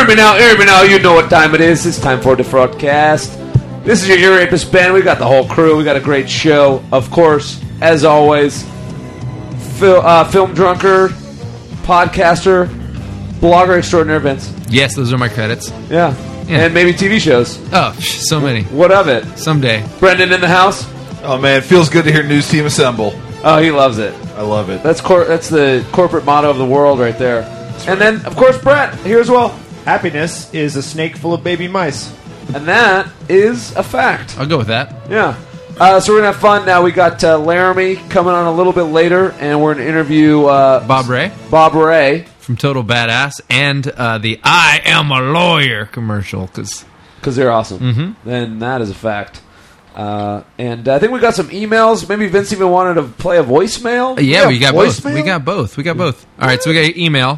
Hear me now, you know what time it is. It's time for the Fraudcast. This is your Ear Rapist band. We got the whole crew. We got a great show. Of course, as always, film drunker, podcaster, blogger extraordinaire, Vince. Yes, those are my credits. Yeah. And maybe TV shows. Oh, so many. What of it? Someday. Brendan in the house. Oh man, it feels good to hear News Team assemble. Oh, he loves it. I love it. That's the corporate motto of the world right there. And then, of course, Brett here as well. Happiness is a snake full of baby mice. And that is a fact. I'll go with that. Yeah. So we're going to have fun now. We got Laramie coming on a little bit later, and we're going to interview Bob Ray. Bob Ray. From Total Badass, and the I Am a Lawyer commercial, because they're awesome. Mm-hmm. And that is a fact. And I think we got some emails. Maybe Vince even wanted to play a voicemail. Yeah, we got both. We got both. All right, so we got an email.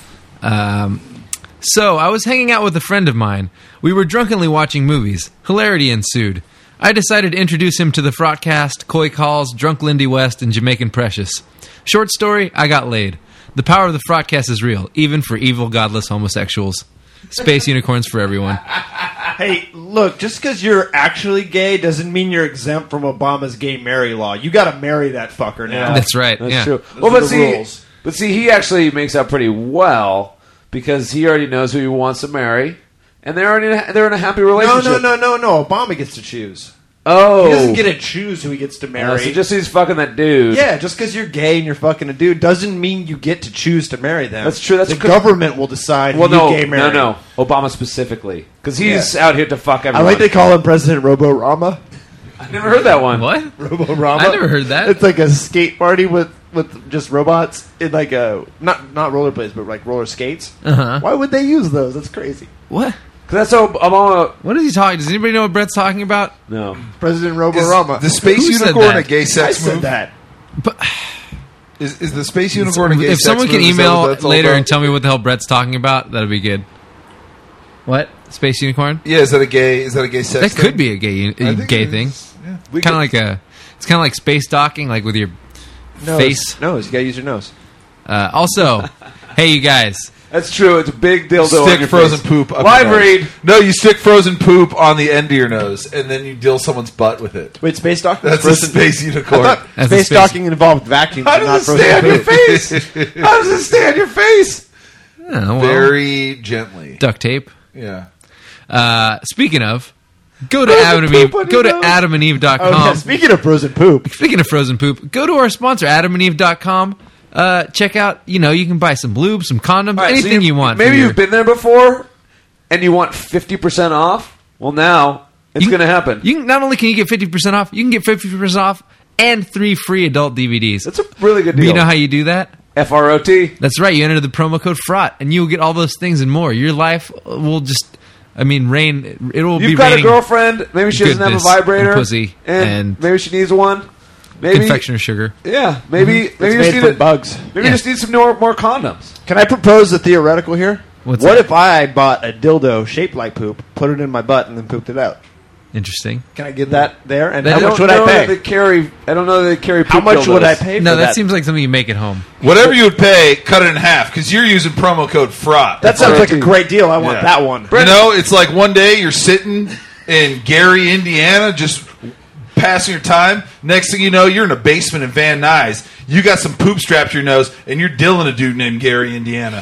So, I was hanging out with a friend of mine. We were drunkenly watching movies. Hilarity ensued. I decided to introduce him to the Fraudcast, Coy Calls, Drunk Lindy West, and Jamaican Precious. Short story, I got laid. The power of the Fraudcast is real, even for evil, godless homosexuals. Space unicorns for everyone. Hey, look, just because you're actually gay doesn't mean you're exempt from Obama's gay marry law. You got to marry that fucker now. That's right. That's true. Well, but see, he actually makes out pretty well because he already knows who he wants to marry, and they're in a happy relationship. No. Obama gets to choose. Oh, he doesn't get to choose who he gets to marry. So just he's fucking that dude. Yeah, just because you're gay and you're fucking a dude doesn't mean you get to choose to marry them. That's true. The government will decide who you gay marry. No. Obama specifically, because he's out here to fuck everyone. I like to call him President Robo-Rama. I never heard that one. What? Robo-Rama. I never heard that. It's like a skate party with just robots in like a not rollerblades but like roller skates. Uh-huh. Why would they use those? That's crazy. What? Because that's Obama. What is he talking? Does anybody know what Brett's talking about? No. President Robo-Rama. The space Who said unicorn that? a gay sex I said move? that. But Is the space unicorn a gay if sex someone move? can Is that email what that's all later about? and tell me what the hell Brett's talking about, that'd be good. What? Space unicorn? Yeah, is that a gay sex That thing? could be a gay it thing. is. Yeah. It's kind of like space docking, like with your face. Nose. You gotta use your nose. Also, hey, you guys. That's true. It's a big dildo. on Stick your frozen face. poop up Live your nose. read. No, you stick frozen poop on the end of your nose, and then you deal someone's butt with it. Wait, space docking? That's a space unicorn. That's That's space a space- docking involved vacuums, How not does it frozen stay on your poop. face? How does it stay on your face? Oh, well, Very gently. duct tape. Yeah. Speaking of, go to Frozen poop on your nose. adamandeve.com. Oh, yeah, speaking of frozen poop, Speaking of frozen poop, go to our sponsor, adamandeve.com. Check out, you can buy some lube, some condoms, All right, so anything you want. Maybe for your- you've been there before, and you want 50% off. Well, now it's going to happen. You can, not only can you get 50% off, you can get 50% off and 3 free adult DVDs. That's a really good But deal. you know how you do that? FROT. That's right. You enter the promo code FROT, and you will get all those things and more. Your life will just, reign. It will be You've got a raining girlfriend. Maybe she doesn't have a goodness vibrator. and pussy and maybe she needs one. Maybe confectioner sugar. Yeah, maybe it's you just made need from bugs. Maybe Yeah. you just need some more condoms. Can I propose a theoretical here? What's what that? if I bought a dildo shaped like poop, put it in my butt, and then pooped it out? Interesting. Can I get that there? And They how don't much would I pay? I don't know that they carry. How poop much would dildos. I pay for No, that? that seems like something you make at home. Whatever you would pay, cut it in half, because you're using promo code FROT. That sounds like a great deal. I want Yeah. that one. It's like one day you're sitting in Gary, Indiana, just passing your time. Next thing you know, you're in a basement in Van Nuys. You got some poop strapped to your nose, and you're dealing a dude named Gary, Indiana.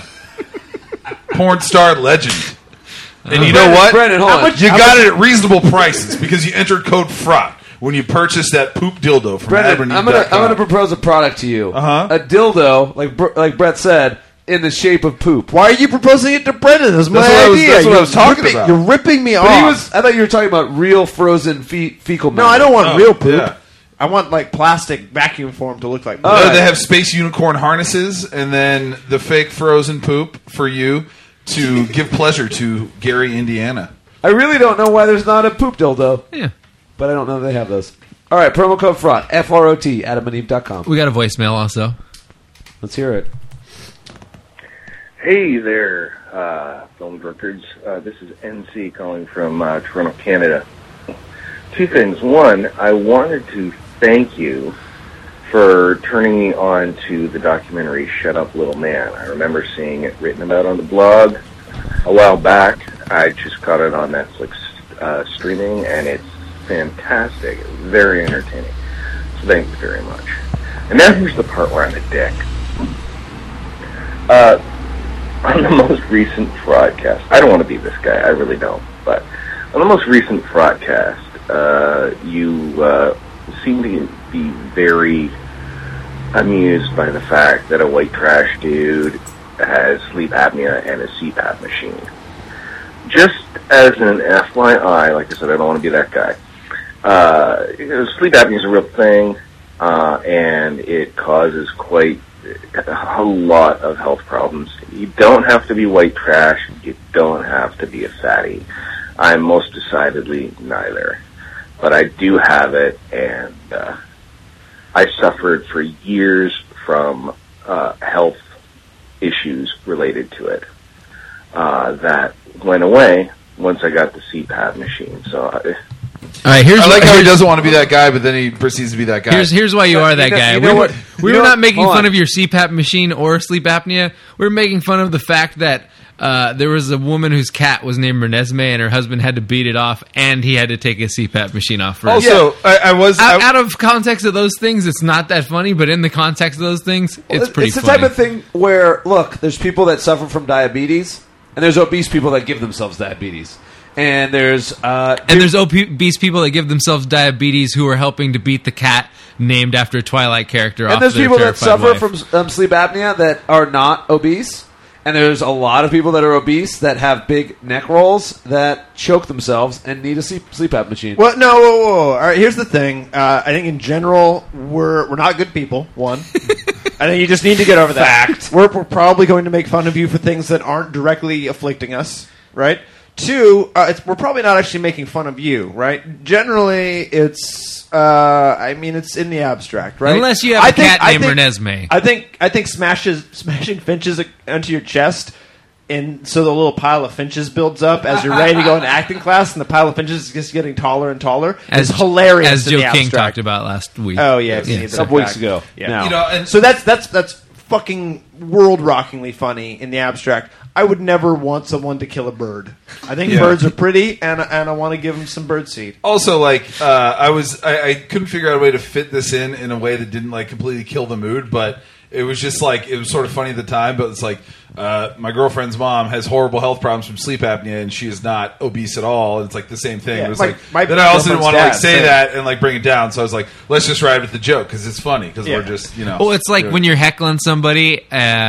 Porn star legend. And you know what? Brendan, hold on. You got it at reasonable prices because you entered code FROT when you purchased that poop dildo from Brendan, I'm gonna propose a product to you. Uh-huh. A dildo, like Brett said, in the shape of poop. Why are you proposing it to Brendan? That was my idea. That's what I was talking ripping, about. You're ripping me off. I thought you were talking about real frozen fecal matter. No, I don't want real poop. yeah. I want like plastic vacuum form to look like poop. They have space unicorn harnesses and then the fake frozen poop for you to give pleasure to Gary, Indiana. I really don't know why there's not a poop dildo, Yeah. but I don't know they have those. All right, promo code FROT, FROT, adamandeve.com. We got a voicemail also. Let's hear it. Hey there, film drunkards. This is NC calling from Toronto, Canada. Two things. One, I wanted to thank you for turning me on to the documentary Shut Up Little Man. I remember seeing it written about on the blog. a while back. I just caught it on Netflix streaming, and it's fantastic. It's very entertaining. So thank you very much. And now here's the part where I'm a dick. On the most recent Fraudcast, I don't want to be this guy, I really don't, but on the most recent Fraudcast, you seem to be very amused by the fact that a white trash dude has sleep apnea and a CPAP machine. Just as an FYI, like I said, I don't want to be that guy. Sleep apnea is a real thing, and it causes quite a lot of health problems. You don't have to be white trash. You don't have to be a fatty. I'm most decidedly neither. But I do have it, and I suffered for years from health issues related to it that went away once I got the CPAP machine. So all right, I like how he doesn't want to be that guy, but then he proceeds to be that guy. Here's why you are that guy. We were not making fun of your CPAP machine or sleep apnea. We were making fun of the fact that there was a woman whose cat was named Renesmee, and her husband had to beat it off, and he had to take a CPAP machine off for her. Also, out of context of those things, it's not that funny, but in the context of those things, it's pretty It's the funny. type of thing where, look, there's people that suffer from diabetes, and there's obese people that give themselves diabetes. And there's obese people that give themselves diabetes who are helping to beat the cat named after a Twilight character. and off there's their people that terrified suffer wife. from sleep apnea that are not obese. And there's a lot of people that are obese that have big neck rolls that choke themselves and need a CPAP machine. Well, no, whoa. All right, here's the thing. I think in general, we're not good people, one. I think you just need to get over that. Fact. We're probably going to make fun of you for things that aren't directly afflicting us, right? Two, we're probably not actually making fun of you, right? Generally, it's in the abstract, right? Unless you have a cat named Renesmee. I think smashing finches onto your chest, and so the little pile of finches builds up as you're ready to go into acting class, and the pile of finches is just getting taller and taller. It's hilarious, as in Joe the King abstract. talked about last week. Oh yeah, a couple weeks ago. Yeah, Now. and so that's fucking world-rockingly funny in the abstract. I would never want someone to kill a bird. I think birds are pretty, and I want to give them some bird seed. Also, like, I couldn't figure out a way to fit this in a way that didn't like completely kill the mood, but it was just like, it was sort of funny at the time, but it's like, my girlfriend's mom has horrible health problems from sleep apnea, and she is not obese at all. And it's like the same thing. Yeah, it was my then I also didn't want to like girlfriend's say dad, that and like bring it down. So I was like, let's just ride with the joke because it's funny because Yeah. we're just Well, it's like when you're heckling somebody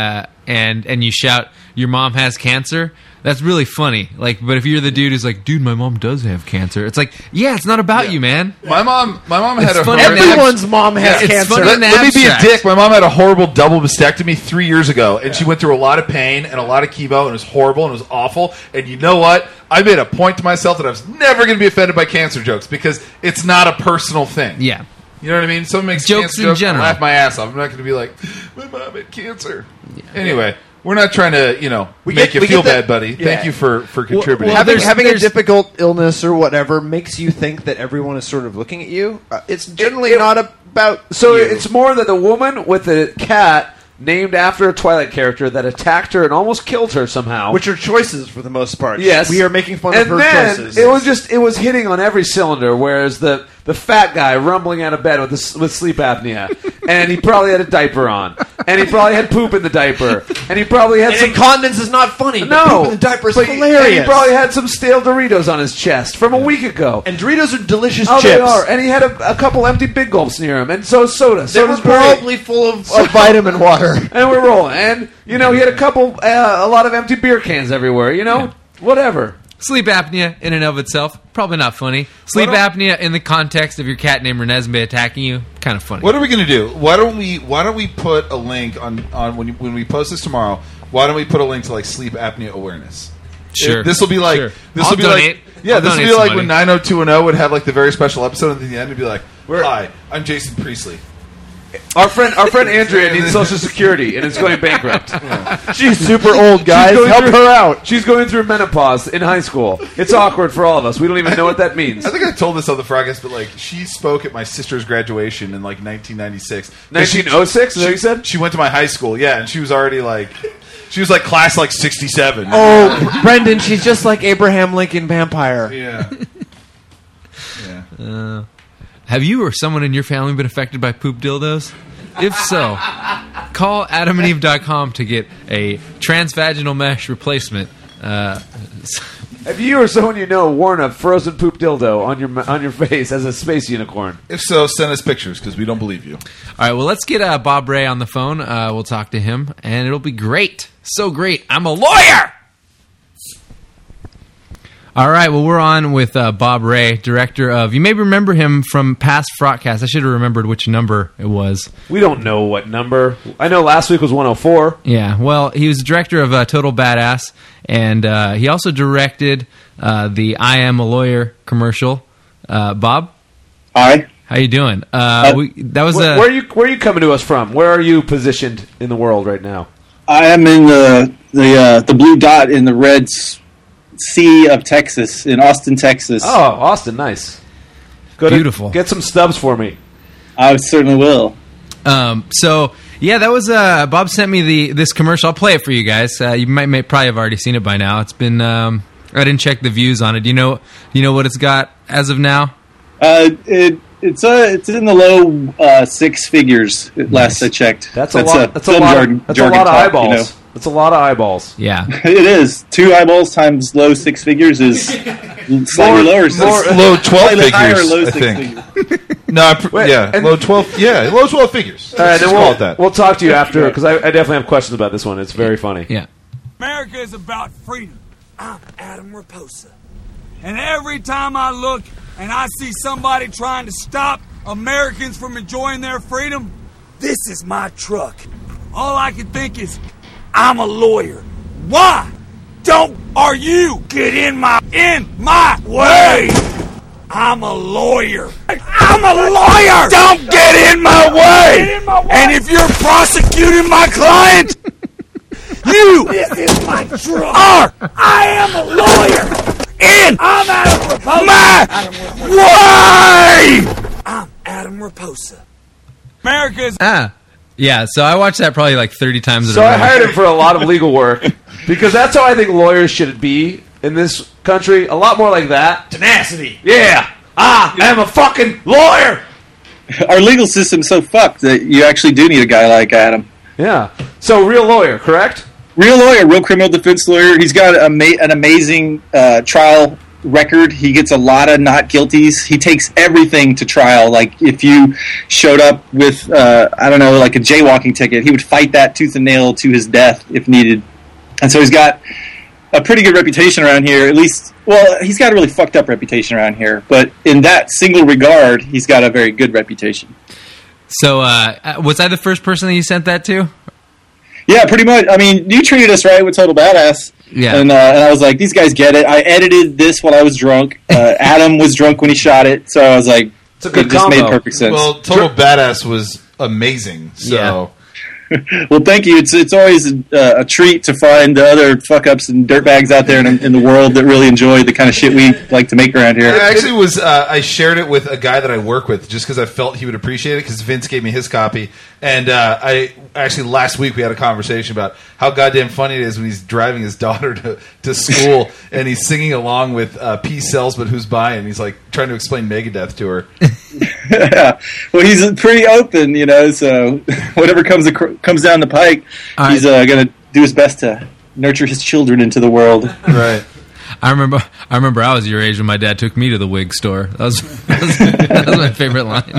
and you shout, "Your mom has cancer." That's really funny. Like, but if you're the dude who's like, "Dude, my mom does have cancer," it's like, yeah, it's not about you, man. My mom had a funny. Everyone's mom has It's cancer. funny in the Let me be a abstract. dick. My mom had a horrible double mastectomy 3 years ago, and she went through a lot of pain and a lot of chemo, and it was horrible and it was awful. And you know what? I made a point to myself that I was never going to be offended by cancer jokes because it's not a personal thing. Yeah. You know what I mean? Someone makes Jokes cancer in jokes, general. I laugh my ass off. I'm not going to be like, my mom had cancer. Anyway, we're not trying to, make you feel bad, buddy. Yeah. Thank you for contributing. Well, Having a there's- difficult illness or whatever makes you think that everyone is sort of looking at you. It's generally not about So you. it's more that the woman with the cat named after a Twilight character that attacked her and almost killed her somehow. which are choices for the most part. Yes, we are making fun and of her then choices. it was hitting on every cylinder. Whereas the fat guy rumbling out of bed with sleep apnea, and he probably had a diaper on, and he probably had poop in the diaper, and he probably had and some incontinence is not funny. but no poop in the diaper is but hilarious. and he probably had some stale Doritos on his chest from a week ago. And Doritos are delicious Oh, chips. they are, and he had a couple empty Big Gulps near him, and so soda. They were Soda's great. probably full of vitamin water. And we're rolling. And, he had a lot of empty beer cans everywhere, Whatever. Sleep apnea in and of itself, probably not funny. Sleep apnea in the context of your cat named Renesmee attacking you, kind of funny. What are we going to do? Why don't we put a link on when we post this tomorrow? Why don't we put a link to like sleep apnea awareness? Sure. This will be like Sure. this I'll will be donate. like yeah. I'll This will donate be like some when money. 90210 would have like the very special episode at the end and be like, "Hi, I'm Jason Priestley." Our friend Andrea needs Social Security and is going bankrupt. She's super old, guys. She's going Help through- her out. She's going through menopause in high school. It's awkward for all of us. We don't even know what that means. I think I told this on the Frogcast, but like she spoke at my sister's graduation in like 1996. 1906, is that what you said? She went to my high school, yeah, and she was already like, She was like class like 67. Oh, Brendan, she's just like Abraham Lincoln Vampire. Yeah. Have you or someone in your family been affected by poop dildos? If so, call adamandeve.com to get a transvaginal mesh replacement. Have you or someone you know worn a frozen poop dildo on your face as a space unicorn? If so, send us pictures because we don't believe you. All right, well, let's get Bob Ray on the phone. We'll talk to him, and it'll be great. So great. I'm a lawyer! All right, well, we're on with Bob Ray, director of... You may remember him from past Frotcast. I should have remembered which number it was. We don't know what number. I know last week was 104. Yeah, well, he was director of Total Badass, and he also directed the I Am a Lawyer commercial. Bob? Hi. How you doing? That was Where are you coming to us from? Where are you positioned in the world right now? I am in the blue dot in the red sea of Texas, in Austin, Texas. Oh, Austin, nice. Beautiful. Get some stubs for me. I certainly will. So yeah, that was Bob sent me this commercial. I'll play it for you guys. You might probably have already seen it by now. It's been I didn't check the views on it. Do you know what it's got as of now? It's in the low six figures. Last I checked. That's a lot of eyeballs. You know? That's a lot of eyeballs. Yeah, it is. 2 eyeballs times low six figures is slightly lower. Low 12 figures, higher, low I six think. figures. No, low 12. Yeah, low 12 figures. All right, Let's then call it that. we'll talk to you after because I definitely have questions about this one. It's very funny. yeah. America is about freedom. I'm Adam Raposa. And every time I look and I see somebody trying to stop Americans from enjoying their freedom, this is my truck. All I can think is, I'm a lawyer. Why don't you get in my way? I'm a lawyer. I'm a lawyer. Don't get in my way. And if you're prosecuting my client, this is my truck. I am a lawyer. I'm Adam Raposa. My way. I'm Adam Raposa. America's. Yeah, so I watched that probably like 30 times in So a row. I hired him for a lot of legal work because that's how I think lawyers should be in this country. A lot more like that. Tenacity. Yeah. I am a fucking lawyer. Our legal system's so fucked that you actually do need a guy like Adam. Yeah. So real lawyer, correct? Real lawyer, real criminal defense lawyer. He's got an amazing trial record. He gets a lot of not guilties. He takes everything to trial. Like if you showed up with like a jaywalking ticket, he would fight that tooth and nail to his death if needed. And so he's got a pretty good reputation around here. At least, well, he's got a really fucked up reputation around here, but in that single regard, he's got a very good reputation. So was I the first person that you sent that to? Yeah, pretty much. I mean, you treated us right with Total Badass. Yeah. And I was like, these guys get it. I edited this while I was drunk. Adam was drunk when he shot it, so I was like, it's a good it just combo. made perfect sense. Well, Total Badass was amazing. So. Yeah. Well, thank you. It's always a treat to find the other fuck-ups and dirtbags out there in the world that really enjoy the kind of shit we like to make around here. It actually was, I shared it with a guy that I work with just because I felt he would appreciate it because Vince gave me his copy. And last week we had a conversation about how goddamn funny it is when he's driving his daughter to school and he's singing along with P. Sells But Who's Buying. He's like trying to explain Megadeth to her. Yeah. Well, he's pretty open, so whatever comes down the pike, he's going to do his best to nurture his children into the world. Right. I remember I was your age when my dad took me to the wig store. That was my favorite line.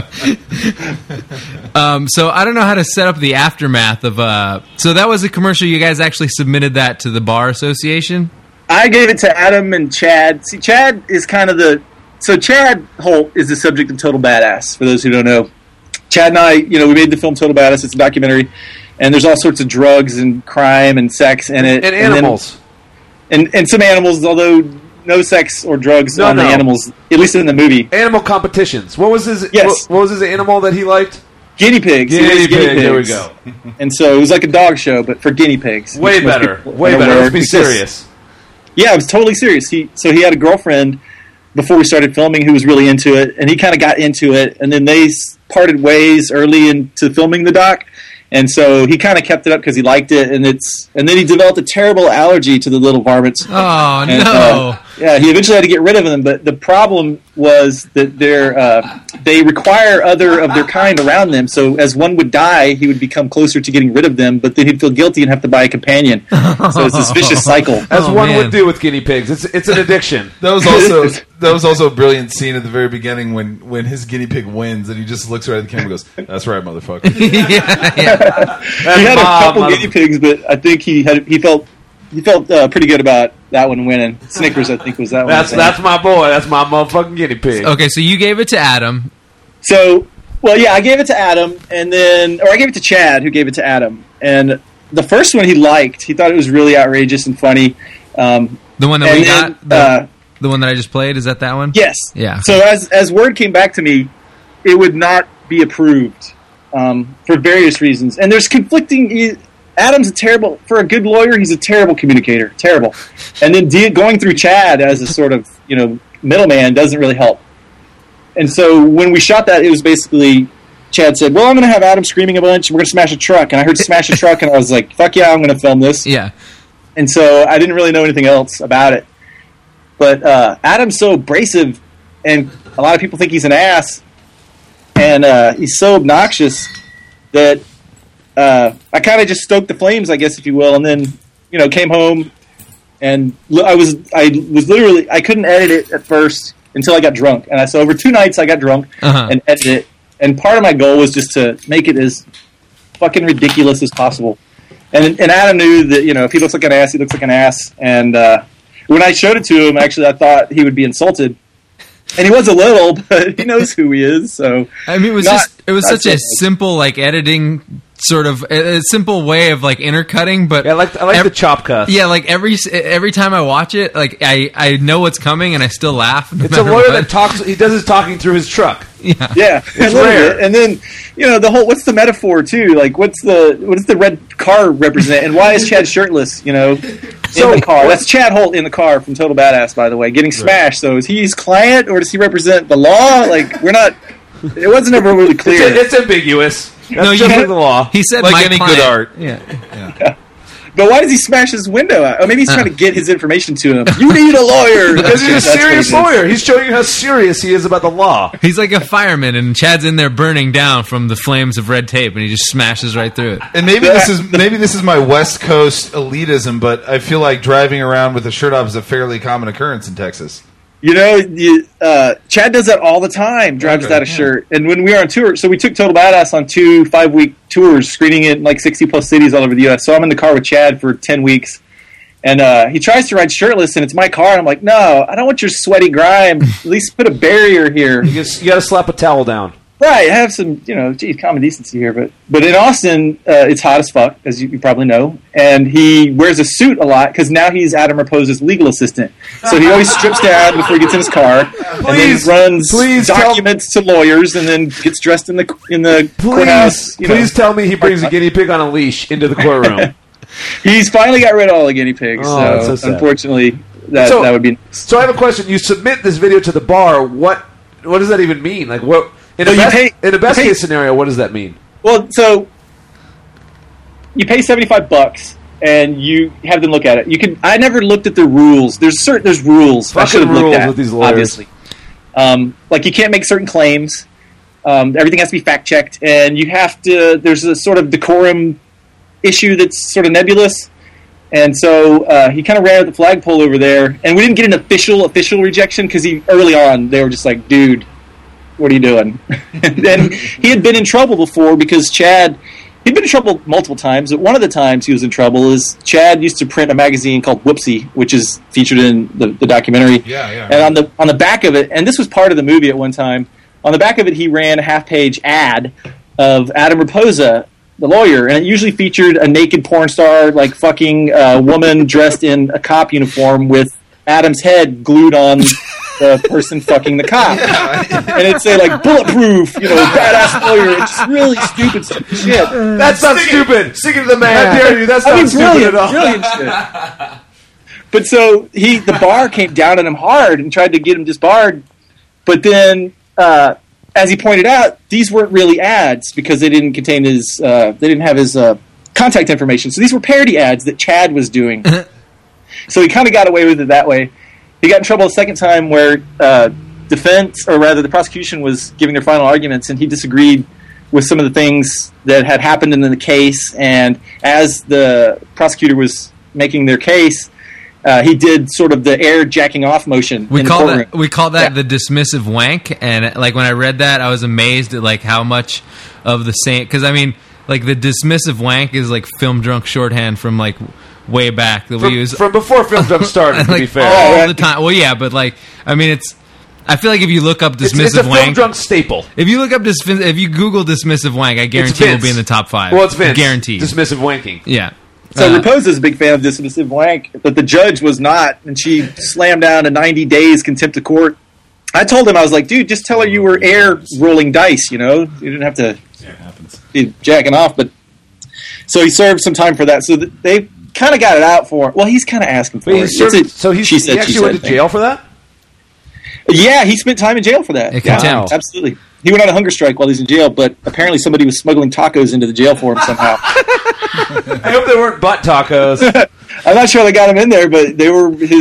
So I don't know how to set up the aftermath of so that was a commercial. You guys actually submitted that to the Bar Association? I gave it to Adam and Chad. See, Chad is kind of so Chad Holt is the subject of Total Badass, for those who don't know. Chad and I, we made the film Total Badass. It's a documentary, and there's all sorts of drugs and crime and sex in it. And animals. And some animals, although no sex or drugs on the animals, at least in the movie. Animal competitions. What was his? Yes. What was his animal that he liked? Guinea pigs. Guinea pigs. There we go. And so it was like a dog show, but for guinea pigs. Way better. Let's be serious. Yeah, it was totally serious. He had a girlfriend before we started filming who was really into it, and he kind of got into it, and then they parted ways early into filming the doc, And so he kind of kept it up because he liked it, and then he developed a terrible allergy to the little varmints. Oh, And, no. yeah, he eventually had to get rid of them, but the problem was that they require other of their kind around them. So as one would die, he would become closer to getting rid of them, but then he'd feel guilty and have to buy a companion. So it's this vicious cycle. As Oh, one man. would do with guinea pigs. It's an addiction. That was also a brilliant scene at the very beginning when his guinea pig wins and he just looks right at the camera and goes, "That's right, motherfucker." He had a couple guinea pigs, but I think he felt pretty good about that one winning. Snickers, I think, was that one. That's my boy. That's my motherfucking guinea pig. Okay, so you gave it to Adam. So, well, yeah, I gave it to Adam, or I gave it to Chad, who gave it to Adam. And the first one he liked. He thought it was really outrageous and funny. The one that And we then, got? The one that I just played? Is that one? Yes. Yeah. So as word came back to me, it would not be approved for various reasons. And there's conflicting... Adam's for a good lawyer, he's a terrible communicator. Terrible. And then going through Chad as a sort of, middleman doesn't really help. And so when we shot that, it was basically... Chad said, well, I'm going to have Adam screaming a bunch, and we're going to smash a truck. And I heard smash a truck, and I was like, fuck yeah, I'm going to film this. Yeah. And so I didn't really know anything else about it. But Adam's so abrasive, and a lot of people think he's an ass, and he's so obnoxious that I kind of just stoked the flames, I guess, if you will, and then, came home, and I couldn't edit it at first until I got drunk. And so over 2 nights I got drunk and edited it. And part of my goal was just to make it as fucking ridiculous as possible. And Adam knew that, if he looks like an ass, he looks like an ass. And when I showed it to him, actually, I thought he would be insulted. And he was a little, but he knows who he is. So I mean, it was such a simple, editing sort of a simple way of intercutting, but Yeah, I like the chop cuss. Yeah, every time I watch it, I know what's coming and I still laugh. no It's a matter lawyer what. that talks. He does his talking through his truck. Yeah. yeah, It's a little rare. bit. And then the whole what's the metaphor too? Like what does the red car represent? And why is Chad shirtless? In the car. That's Chad Holt in the car from Total Badass, by the way, getting smashed. So is he his client or does he represent the law? We're not. It wasn't ever really clear. It's ambiguous. That's just like the law. He said Like my any client. good art. Yeah. But why does he smash his window out? Or maybe he's trying to get his information to him. You need a lawyer. Because he's a That's what serious he is. lawyer. He's showing you how serious he is about the law. He's like a fireman, and Chad's in there burning down from the flames of red tape, and he just smashes right through it. And maybe this is my West Coast elitism, but I feel like driving around with a shirt off is a fairly common occurrence in Texas. Chad does that all the time, drives without a shirt. And when we were on tour, so we took Total Badass on 2 5-week tours, screening it in 60-plus cities all over the U.S. So I'm in the car with Chad for 10 weeks. And he tries to ride shirtless, and it's my car. And I'm like, no, I don't want your sweaty grime. At least put a barrier here. You got to slap a towel down. Right, have some, common decency here. But in Austin, it's hot as fuck, as you probably know. And he wears a suit a lot because now he's Adam Raposa's legal assistant. So he always strips down before he gets in his car, and then runs documents to lawyers, and then gets dressed in the courthouse. Please tell me he brings a guinea pig on a leash into the courtroom. He's finally got rid of all the guinea pigs. Oh, that's so so sad. unfortunately, that would be. So I have a question. You submit this video to the bar. What does that even mean? What in a best case scenario? What does that mean? Well, so you pay $75 and you have them look at it. I never looked at the rules. There's rules. I should have looked at with these lawyers. obviously. You can't make certain claims. Everything has to be fact checked, and you have to. There's a sort of decorum issue that's sort of nebulous. And so he kind of ran with the flagpole over there, and we didn't get an official rejection because early on they were just like, "Dude, what are you doing?" And then he had been in trouble before because he'd been in trouble multiple times. But one of the times he was in trouble is Chad used to print a magazine called Whoopsie, which is featured in the documentary. Yeah. And on the back of it, and this was part of the movie at one time, on the back of it he ran a half-page ad of Adam Raposa, the lawyer, and it usually featured a naked porn star, fucking woman dressed in a cop uniform with Adam's head glued on the person fucking the cop. And it'd say, bulletproof, badass lawyer. It's just really stupid shit. That's not stupid. Stick it to the man. How dare you? That's not stupid at all. Brilliant shit. But so the bar came down on him hard and tried to get him disbarred. But then as he pointed out, these weren't really ads because they didn't contain his, they didn't have his contact information. So these were parody ads that Chad was doing. So he kind of got away with it that way. He got in trouble a second time where defense, or rather the prosecution, was giving their final arguments, and he disagreed with some of the things that had happened in the case. And as the prosecutor was making their case, he did sort of the air jacking off motion. We call that the dismissive wank. And like when I read that, I was amazed at like how much of the same. Because I mean, like the dismissive wank is like film drunk shorthand from like way back that we use from before film drunk started. Like, to be fair, all the time. Well, yeah, but like I mean, it's. I feel like if you look up dismissive it's a film wank, drunk staple. If you look up if you Google dismissive wank, I guarantee it will be in the top 5. Well, it's Vince. Guaranteed. Dismissive wanking. Yeah. So Raposa's a big fan of dismissive wank, but the judge was not, and she slammed down a 90 days contempt of court. I told him, I was like, dude, just tell her you were air rolling dice, you know? You didn't have to be jacking off. But so he served some time for that. So they kind of got it out for him. Well, he's kind of asking for it. So he actually went to jail for that? Yeah, he spent time in jail for that. Contempt. Absolutely. He went on a hunger strike while he's in jail, but apparently somebody was smuggling tacos into the jail for him somehow. I hope they weren't butt tacos. I'm not sure they got him in there, but they were real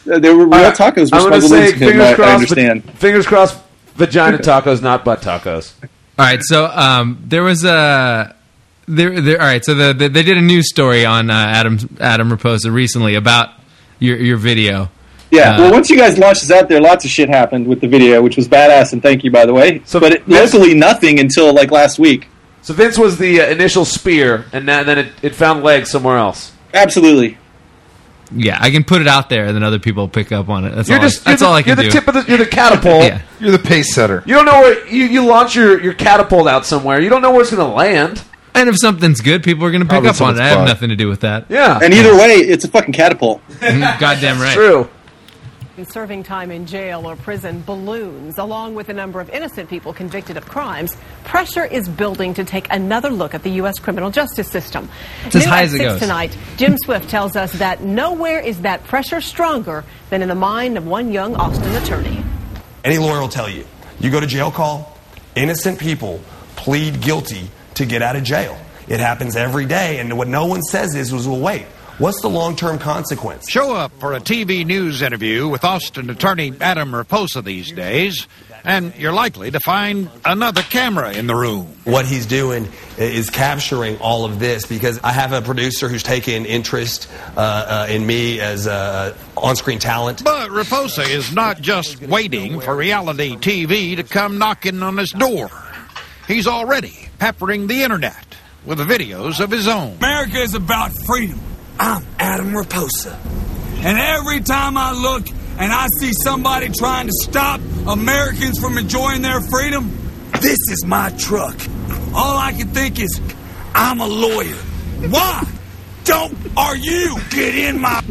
tacos. I'm going to say, fingers crossed, I understand. Fingers crossed, vagina tacos, not butt tacos. All right, so there was a... all right, so they did a news story on Adam Raposa recently about your video. Yeah, well, once you guys launched this out there, lots of shit happened with the video, which was badass, and thank you, by the way. But locally, nothing until, like, last week. So Vince was the initial spear, and then it found legs somewhere else. Absolutely. Yeah, I can put it out there, and then other people pick up on it. That's all I can do. You're the catapult. Yeah. You're the pace setter. You don't know where... You launch your catapult out somewhere. You don't know where it's going to land. And if something's good, people are going to pick up on it. I have nothing to do with that. Yeah. And either way, it's a fucking catapult. Goddamn right. True. Serving time in jail or prison balloons, along with a number of innocent people convicted of crimes. Pressure is building to take another look at the U.S. criminal justice system. It's as high as it goes. Tonight, Jim Swift tells us that nowhere is that pressure stronger than in the mind of one young Austin attorney. Any lawyer will tell you, you go to jail call, innocent people plead guilty to get out of jail. It happens every day, and what no one says is, well, wait. What's the long-term consequence? Show up for a TV news interview with Austin attorney Adam Raposa these days, and you're likely to find another camera in the room. What he's doing is capturing all of this because I have a producer who's taken interest in me as on-screen talent. But Raposa is not just waiting for reality TV to come knocking on his door. He's already peppering the internet with videos of his own. America is about freedom. I'm Adam Raposa. And every time I look and I see somebody trying to stop Americans from enjoying their freedom, this is my truck. All I can think is, I'm a lawyer. Why don't you get in my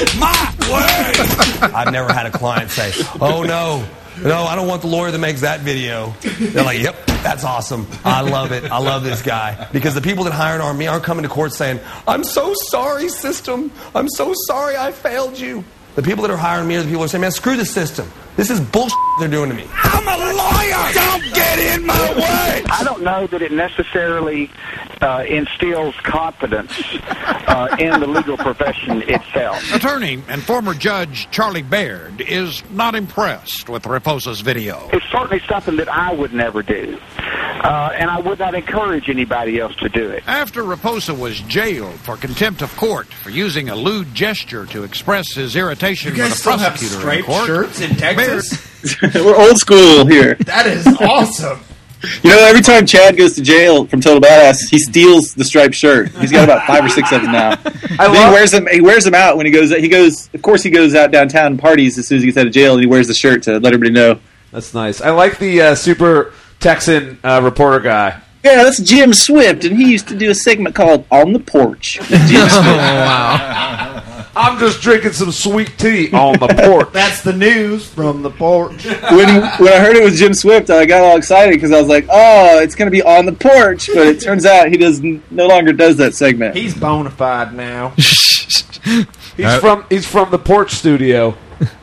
way? I've never had a client say, oh no, I don't want the lawyer that makes that video. They're like, yep, that's awesome. I love it. I love this guy. Because the people that hired on me aren't coming to court saying, I'm so sorry, system. I'm so sorry I failed you. The people that are hiring me are the people who are saying, man, screw the system. This is bullshit they're doing to me. I'm a lawyer. Don't get in my way. I don't know that it necessarily instills confidence in the legal profession itself. Attorney and former judge Charlie Baird is not impressed with Raposa's video. It's certainly something that I would never do, and I would not encourage anybody else to do it. After Raposa was jailed for contempt of court for using a lewd gesture to express his irritation with a prosecutor in court, shirts in Texas? We're old school here. That is awesome. You know, every time Chad goes to jail from Total Badass, he steals the striped shirt. He's got about 5 or 6 of them now. He wears them out when he goes. Of course, he goes out downtown and parties as soon as he gets out of jail, and he wears the shirt to let everybody know. That's nice. I like the super Texan reporter guy. Yeah, that's Jim Swift, and he used to do a segment called On the Porch. Jim Swift. Wow. I'm just drinking some sweet tea on the porch. That's the news from the porch. When I heard it was Jim Swift, I got all excited because I was like, "Oh, it's going to be on the porch." But it turns out he no longer does that segment. He's bona fide now. He's from the porch studio.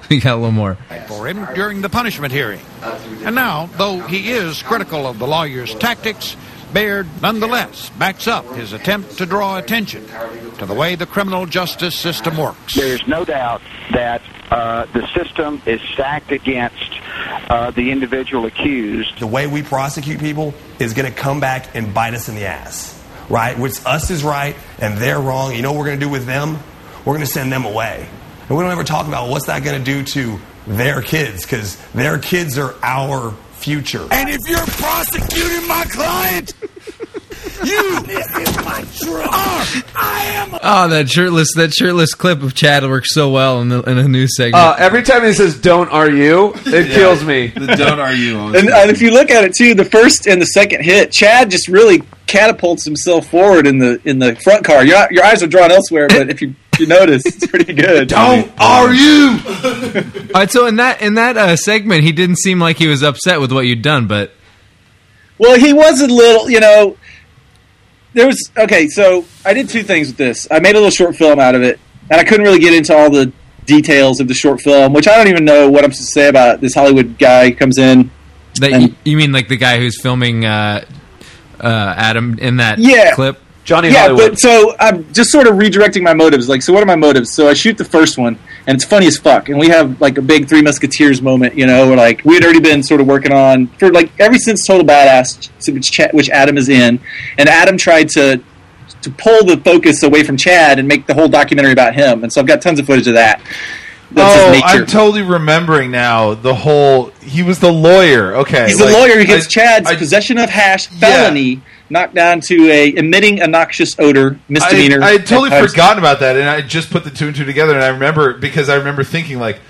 We got a little more. For him during the punishment hearing. And now, though he is critical of the lawyer's tactics, Baird nonetheless backs up his attempt to draw attention to the way the criminal justice system works. There's no doubt that the system is stacked against the individual accused. The way we prosecute people is going to come back and bite us in the ass, right? Which us is right and they're wrong. You know what we're going to do with them? We're going to send them away. And we don't ever talk about what's that going to do to their kids, because their kids are our future. And if you're prosecuting my client, this is my truck. I am. Oh, that shirtless clip of Chad works so well in a news segment. Every time he says "Don't are you," it kills me. The "Don't are you." And if you look at it too, the first and the second hit, Chad just really catapults himself forward in the front car. Your eyes are drawn elsewhere, but if you notice, it's pretty good. Don't are you? All right, so in that segment, he didn't seem like he was upset with what you'd done, but well, he was a little, so I did two things with this. I made a little short film out of it, and I couldn't really get into all the details of the short film, which I don't even know what I'm supposed to say about it. This Hollywood guy comes in. You mean like the guy who's filming Adam in that clip? Johnny Hollywood. But so I'm just sort of redirecting my motives. So what are my motives? So I shoot the first one, and it's funny as fuck. And we have like a big Three Musketeers moment, where like we had already been sort of working on for like ever since Total Badass, which Adam is in, and Adam tried to pull the focus away from Chad and make the whole documentary about him. And so I've got tons of footage of that. I'm totally remembering now he was the lawyer. Okay. He's the lawyer who gets Chad's possession of hash felony knocked down to a emitting a noxious odor misdemeanor. I had totally forgotten about that, and I just put the two and two together, and I remember thinking like,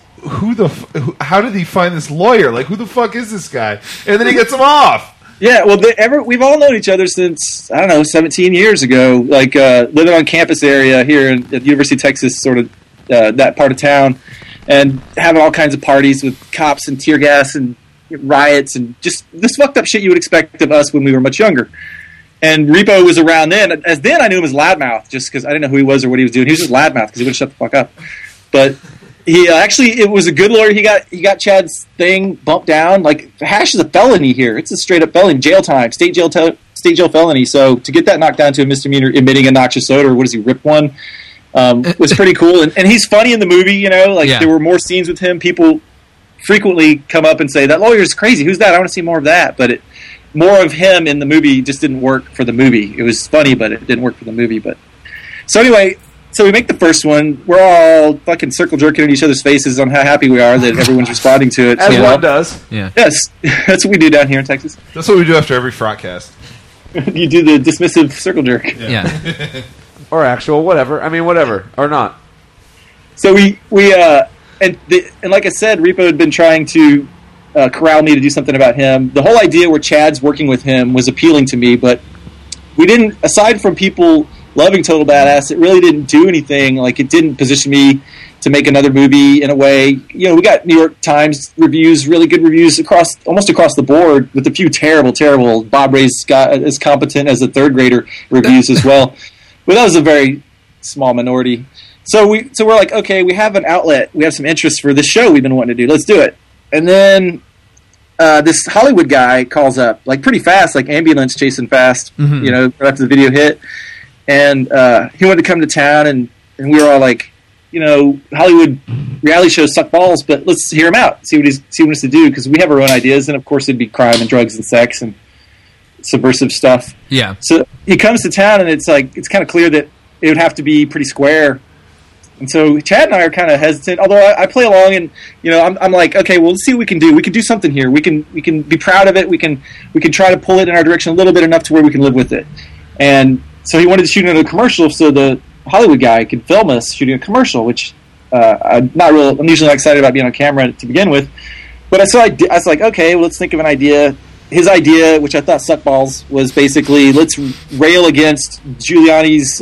how did he find this lawyer? Like, who the fuck is this guy? And then he gets him off. Yeah, well, we've all known each other since, 17 years ago, like living on campus area here at the University of Texas, sort of that part of town, and having all kinds of parties with cops and tear gas and riots and just this fucked up shit you would expect of us when we were much younger. And Repo was around then. Then I knew him as Loudmouth, just because I didn't know who he was or what he was doing. He was just Loudmouth because he wouldn't shut the fuck up. But he it was a good lawyer. He got Chad's thing bumped down. Like, hash is a felony here. It's a straight up felony, jail time, state jail felony. So to get that knocked down to a misdemeanor, emitting a noxious odor, what does he rip one? Was pretty cool. And he's funny in the movie. There were more scenes with him. People frequently come up and say, that lawyer's crazy. Who's that? I want to see more of that. But more of him in the movie just didn't work for the movie. It was funny, but it didn't work for the movie. But so anyway, we make the first one. We're all fucking circle jerking in each other's faces on how happy we are that everyone's responding to it. As one does. Yeah. Yes, that's what we do down here in Texas. That's what we do after every Frotcast. You do the dismissive circle jerk. Yeah. Or actual, whatever. I mean, whatever. Or not. So and like I said, Repo had been trying to corral me to do something about him. The whole idea where Chad's working with him was appealing to me, but we didn't, aside from people loving Total Badass, it really didn't do anything. Like, it didn't position me to make another movie in a way. We got New York Times reviews, really good reviews almost across the board, with a few terrible. Bob Ray's got as competent as a third grader reviews as well. But that was a very small minority. So we're like, okay, we have an outlet. We have some interest for this show we've been wanting to do. Let's do it. And then this Hollywood guy calls up, like, pretty fast, like ambulance chasing fast, right after the video hit. And he wanted to come to town, and we were all like, Hollywood reality shows suck balls, but let's hear him out, see what he wants to do, because we have our own ideas, and of course it'd be crime and drugs and sex and subversive stuff. Yeah. So he comes to town, and it's kind of clear that it would have to be pretty square. And so Chad and I are kind of hesitant, although I play along, and I'm like, okay, well, let's see what we can do. We can do something here. We can be proud of it. We can try to pull it in our direction a little bit, enough to where we can live with it. And so he wanted to shoot another commercial so the Hollywood guy could film us shooting a commercial, which I'm usually not excited about being on camera to begin with. But I was like, okay, well, let's think of an idea. His idea, which I thought sucked balls, was basically, let's rail against Giuliani's,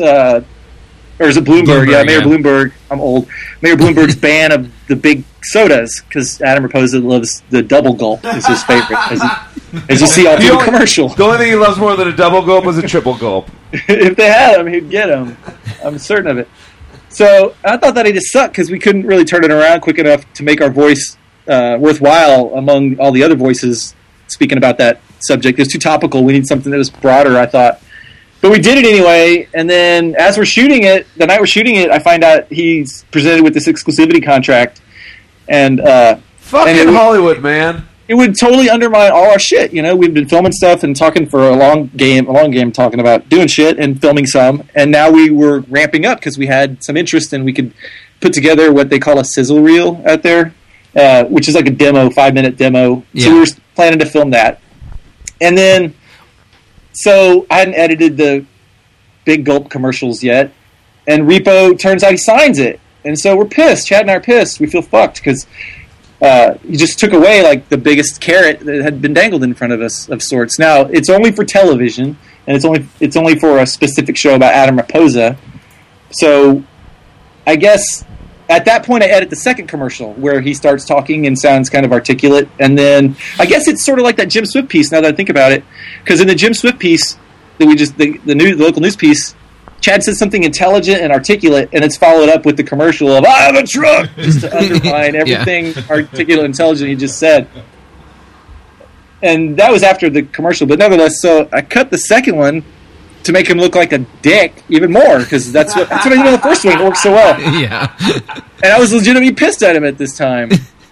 or is it Bloomberg? Yeah, Mayor Bloomberg. I'm old. Mayor Bloomberg's ban of the big sodas, because Adam Raposa loves the double gulp, is his favorite, as you see all through the commercial. The only thing he loves more than a double gulp is a triple gulp. If they had him, he'd get him. I'm certain of it. So I thought that it just sucked because we couldn't really turn it around quick enough to make our voice worthwhile among all the other voices speaking about that subject. It was too topical. We need something that was broader, I thought. But we did it anyway, and then as we're shooting it, the night we're shooting it, I find out he's presented with this exclusivity contract. And fucking Hollywood, man. It would totally undermine all our shit. You know, we've been filming stuff and talking for a long game talking about doing shit and filming some. And now we were ramping up because we had some interest and we could put together what they call a sizzle reel out there, which is like a demo, 5-minute demo. Yeah. So we were planning to film that. And then, so I hadn't edited the Big Gulp commercials yet. And Repo, turns out he signs it. And so we're pissed. Chad and I are pissed. We feel fucked because he just took away like the biggest carrot that had been dangled in front of us of sorts. Now it's only for television, and it's only for a specific show about Adam Raposa. So I guess at that point I edit the second commercial where he starts talking and sounds kind of articulate, and then I guess it's sort of like that Jim Swift piece. Now that I think about it, because in the Jim Swift piece that we just the local news piece, Chad says something intelligent and articulate, and it's followed up with the commercial of "I have a truck," just to underline everything articulate and intelligent he just said. And that was after the commercial, but nevertheless, so I cut the second one to make him look like a dick even more, because that's what I did on the first one. It worked so well. Yeah. And I was legitimately pissed at him at this time.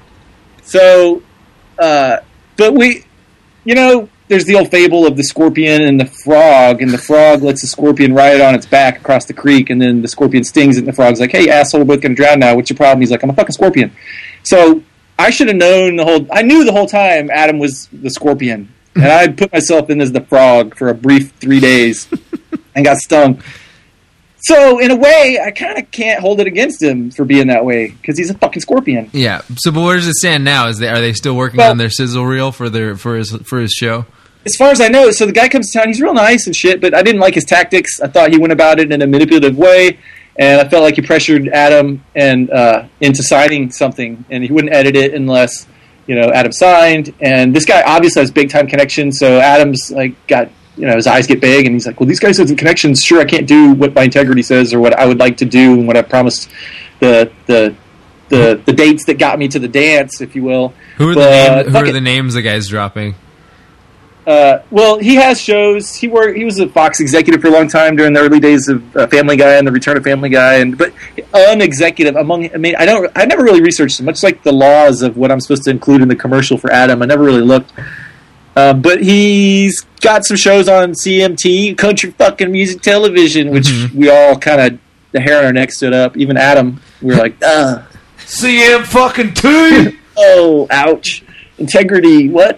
So, but we, you know, there's the old fable of the scorpion and the frog lets the scorpion ride on its back across the creek, and then the scorpion stings it, and the frog's like, "Hey, asshole, we're both gonna drown now. What's your problem?" He's like, "I'm a fucking scorpion." So I should have known I knew the whole time Adam was the scorpion, and I put myself in as the frog for a brief 3 days and got stung. So in a way, I kind of can't hold it against him for being that way, because he's a fucking scorpion. Yeah. So, but where does it stand now? Are they still working on their sizzle reel for his show? As far as I know, so the guy comes to town. He's real nice and shit, but I didn't like his tactics. I thought he went about it in a manipulative way, and I felt like he pressured Adam and into signing something, and he wouldn't edit it unless Adam signed. And this guy obviously has big time connections, so Adam's like got his eyes get big, and he's like, "Well, these guys have some connections. Sure, I can't do what my integrity says or what I would like to do and what I promised the dates that got me to the dance, if you will." Who are the names the guy's dropping? Well, he has shows. He was a Fox executive for a long time during the early days of Family Guy and the return of Family Guy, but unexecutive I never really researched it, much like the laws of what I'm supposed to include in the commercial for Adam. I never really looked. But he's got some shows on CMT, Country Fucking Music Television, which we all kind of, the hair on our neck stood up. Even Adam, we were like, CM fucking T! Oh, ouch. Integrity, what?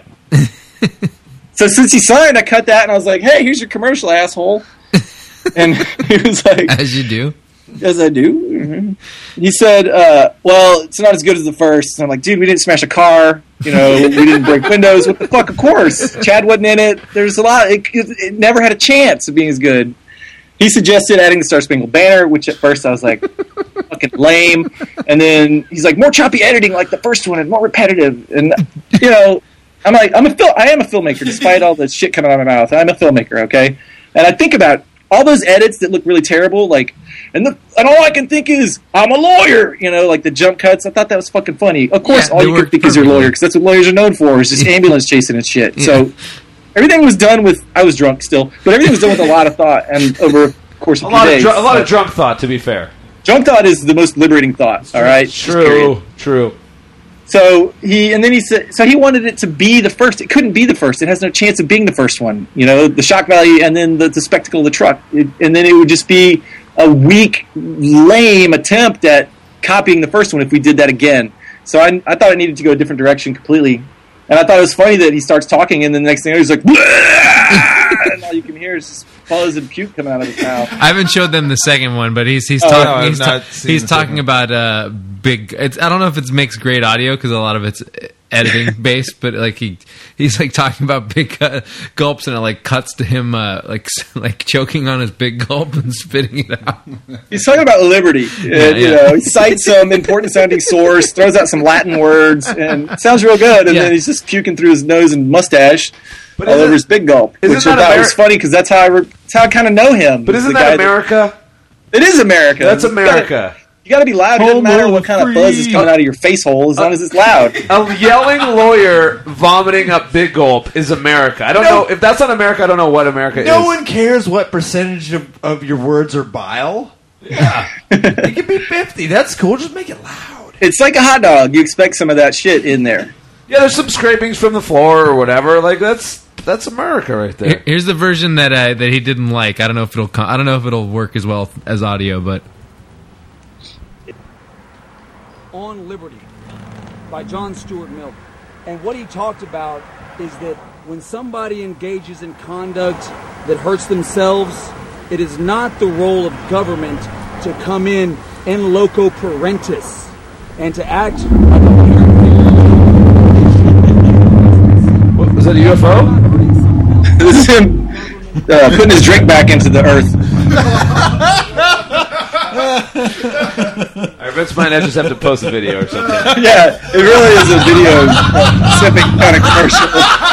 So since he signed, I cut that, and I was like, "Hey, here's your commercial, asshole." And he was like... As you do. As I do. Mm-hmm. He said, "Well, it's not as good as the first." And I'm like, "Dude, we didn't smash a car. We didn't break windows. What the fuck? Of course. Chad wasn't in it. There's a lot. It never had a chance of being as good." He suggested adding the Star Spangled Banner, which at first I was like, fucking lame. And then he's like, "More choppy editing like the first one and more repetitive." And, I'm like, I am a filmmaker, despite all the shit coming out of my mouth. I'm a filmmaker, okay? And I think about all those edits that look really terrible, and all I can think is, "I'm a lawyer," like the jump cuts. I thought that was fucking funny. Of course, all you can think is you're a lawyer, because that's what lawyers are known for, is just ambulance chasing and shit. Yeah. So everything was done with, I was drunk still, but everything was done with a lot of thought, and over the course of a few days. A lot of drunk thought, to be fair. Drunk thought is the most liberating thought, all right? True. So he said, so he wanted it to be the first. It couldn't be the first. It has no chance of being the first one. The shock value, and then the spectacle of the truck, and then it would just be a weak, lame attempt at copying the first one if we did that again. So I thought I needed to go a different direction completely, and I thought it was funny that he starts talking, and then the next thing he's like, and all you can hear is just fuzz and puke coming out of his mouth. I haven't showed them the second one, but he's talking about big. I don't know if it makes great audio because a lot of it's editing based, but he's talking about big gulps, and it cuts to him like choking on his big gulp and spitting it out. He's talking about liberty. He cites some important sounding source, throws out some Latin words, and it sounds real good, and then he's just puking through his nose and mustache. All over his big gulp, which I thought was funny because that's how I kind of know him. But isn't that America? It is America. That's America. You got to be loud. It doesn't matter what kind of buzz is coming out of your face hole as long as it's loud. A yelling lawyer vomiting up Big Gulp is America. I don't know if that's not America. I don't know what America is. No one cares what percentage of your words are bile. Yeah, it can be 50. That's cool. Just make it loud. It's like a hot dog. You expect some of that shit in there. Yeah, there's some scrapings from the floor or whatever. Like that's America right there. Here's the version that he didn't like. I don't know if it'll work as well as audio, but. On Liberty by John Stuart Mill. And what he talked about is that when somebody engages in conduct that hurts themselves, it is not the role of government to come in loco parentis and to act like a What, was that a UFO? This is him putting his drink back into the earth. Alright, Vince might just have to post a video or something. Yeah, it really is a video sipping kind of commercial.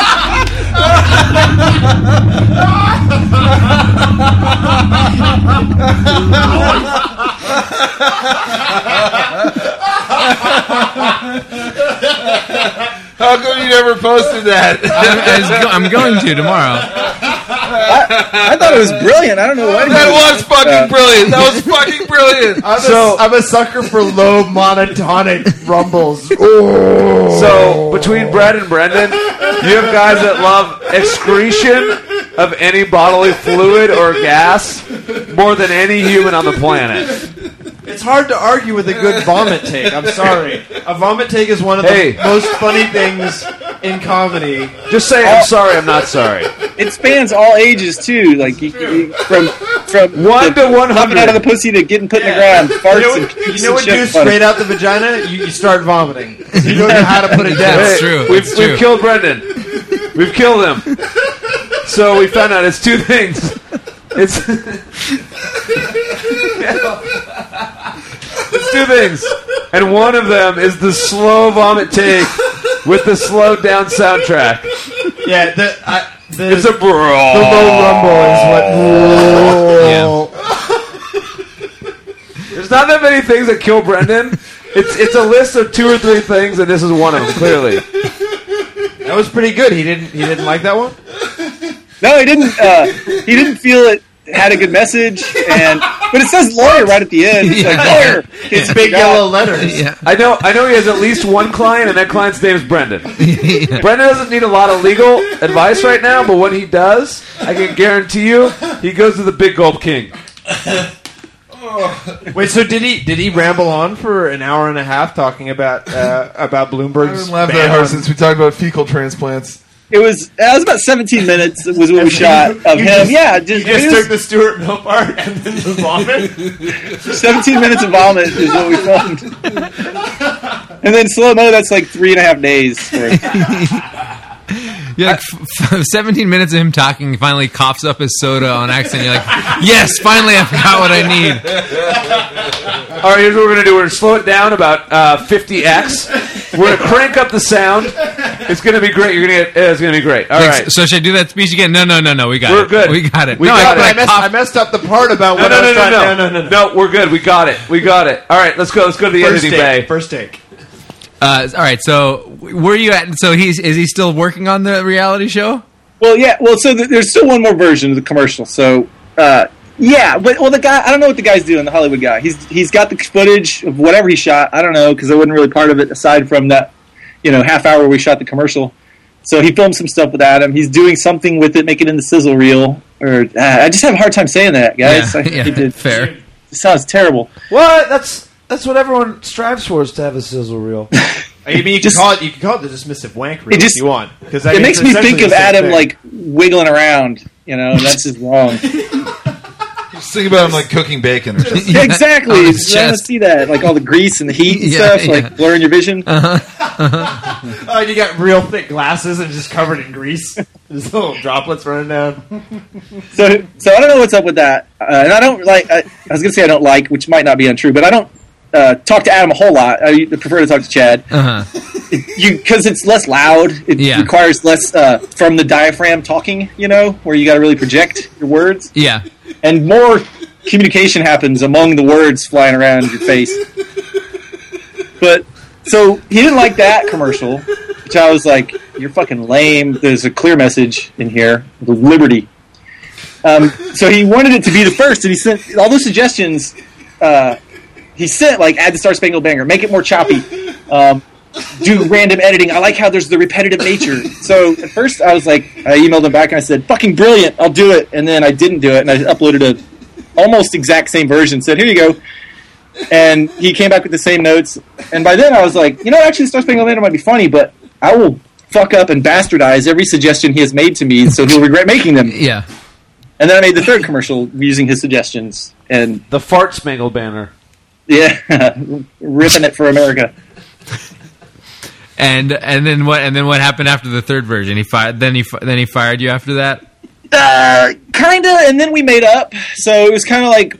How come you never posted that? I'm going to tomorrow. I thought it was brilliant. I don't know why. That was fucking brilliant. That was fucking brilliant. I'm a sucker for low monotonic rumbles. Ooh. So between Brad and Brendan, you have guys that love excretion of any bodily fluid or gas more than any human on the planet. It's hard to argue with a good vomit take. I'm sorry. A vomit take is one of the most funny things in comedy. Just say, I'm sorry, I'm not sorry. It spans all ages, too. Like, from 1 to 100. Coming out of the pussy to getting put in the ground. Farts and you know what do straight out the vagina? You start vomiting. You don't know how to put it down. That's true. We've killed Brendan. We've killed him. So we found out it's two things. It's two things. And one of them is the slow vomit take with the slowed down soundtrack. Yeah, it's a brawl. The low rumble is what. There's not that many things that kill Brendan. It's a list of 2 or 3 things, and this is one of them. Clearly, that was pretty good. He didn't like that one. No, he didn't. He didn't feel it had a good message, but it says lawyer right at the end. It's like lawyer. It's big yellow letters. Yeah. I know he has at least one client, and that client's name is Brendan. Brendan doesn't need a lot of legal advice right now, but when he does, I can guarantee you, he goes to the Big Gulp King. Wait, so did he ramble on for an hour and a half talking about Bloomberg's? I haven't laughed that hard since we talked about fecal transplants. It was about 17 minutes was what we shot of him. Just took the Stuart Mill part and then the vomit. 17 minutes of vomit is what we filmed. And then slow-mo, that's like 3.5 days. You're like 17 minutes of him talking, he finally coughs up his soda on accident. You're like, yes, finally I've got what I need. All right, here's what we're going to do. We're going to slow it down about 50x. We're going to crank up the sound. It's going to be great. It's going to be great. All right. So should I do that speech again? No. We got it. We're good. We got it. I messed up the part about what I was trying. No, we're good. We got it. All right, let's go. Let's go to the editing bay. First take. All right. So where are you at? So is he still working on the reality show? Well, yeah. Well, so there's still one more version of the commercial. So yeah. Well, the guy, I don't know what the guy's doing. The Hollywood guy. He's got the footage of whatever he shot. I don't know because I wasn't really part of it aside from that. Half hour we shot the commercial. So he filmed some stuff with Adam. He's doing something with it, make it in the sizzle reel. I just have a hard time saying that, guys. Yeah, fair. It sounds terrible. What? That's what everyone strives for, is to have a sizzle reel. I mean, you can call it the dismissive wank reel if you want. Because it makes me think of Adam like wiggling around. That's just wrong. Just think about him like cooking bacon or something. Yeah, exactly. I want to see that, like all the grease and the heat and stuff, like blurring your vision. Oh, and you got real thick glasses and just covered in grease. There's little droplets running down. So I don't know what's up with that, and I don't like. I was gonna say I don't like, which might not be untrue, but I don't talk to Adam a whole lot. I prefer to talk to Chad. Because it's less loud. It requires less from the diaphragm talking. Where you got to really project your words. Yeah. And more communication happens among the words flying around your face. But so he didn't like that commercial, which I was like, "You're fucking lame." There's a clear message in here, the liberty. So he wanted it to be the first, and he sent all those suggestions. He sent like add the Star Spangled Banner, make it more choppy, do random editing. I like how there's the repetitive nature. So at first I was like, I emailed him back and I said, "Fucking brilliant, I'll do it." And then I didn't do it, and I uploaded a almost exact same version. Said, "Here you go." And he came back with the same notes. And by then I was like, actually, Star Spangled Banner might be funny, but I will fuck up and bastardize every suggestion he has made to me, so he'll regret making them. Yeah. And then I made the third commercial using his suggestions, and the Fart Spangled Banner. Yeah, ripping it for America. And then what? And then what happened after the third version? He fired. Then he fired you after that. Kinda, and then we made up. So it was kind of like,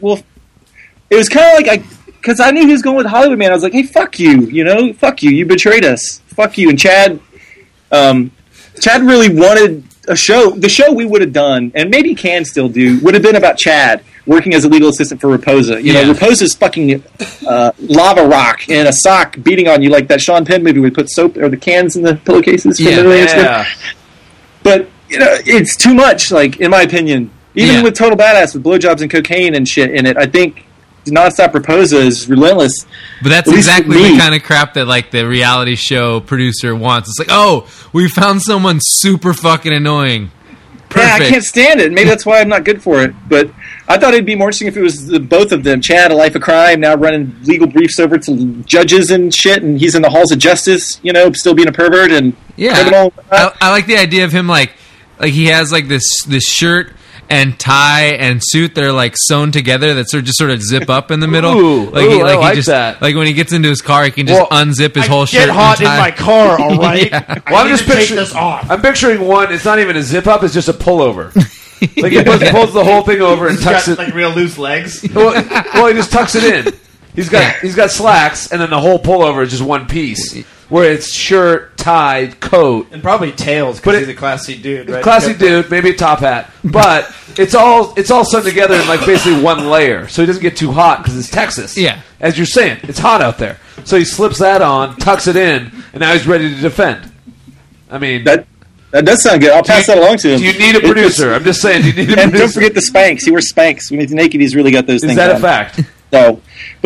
because I knew he was going with Hollywood Man. I was like, "Hey, fuck you, fuck you, you betrayed us, fuck you." And Chad really wanted a show. The show we would have done, and maybe can still do, would have been about Chad working as a legal assistant for Raposa. Raposa's fucking lava rock in a sock beating on you like that Sean Penn movie where we put soap or the cans in the pillowcases. Yeah. But it's too much, like, in my opinion. Even with Total Badass with blowjobs and cocaine and shit in it, I think Nonstop Raposa is relentless. But that's exactly the kind of crap that like the reality show producer wants. It's like, oh, we found someone super fucking annoying. Perfect. Yeah, I can't stand it. Maybe that's why I'm not good for it. But I thought it'd be more interesting if it was both of them. Chad, a life of crime, now running legal briefs over to judges and shit, and he's in the halls of justice, still being a pervert and criminal. I like the idea of him like he has like this shirt and tie and suit that are like sewn together that sort of zip up in the middle. I like that. Like when he gets into his car, he can just unzip his whole shirt. Get hot in my car, all right? Well, I'm just picturing this off. I'm picturing one. It's not even a zip up. It's just a pullover. Like he pulls the whole thing over and tucks it. Like real loose legs. Well, he just tucks it in. He's got slacks, and then the whole pullover is just one piece, where it's shirt, tie, coat, and probably tails because he's a classy dude, right? Classy dude, maybe a top hat, but it's all sewn together in like basically one layer, so he doesn't get too hot because it's Texas. Yeah, as you're saying, it's hot out there, so he slips that on, tucks it in, and now he's ready to defend. I mean that does sound good. I'll pass that along to him. Do you need a producer? I'm just saying, do you need a producer? And don't forget the Spanx. He wears Spanx when he's naked. He's really got those things. Is that on. a fact? No, but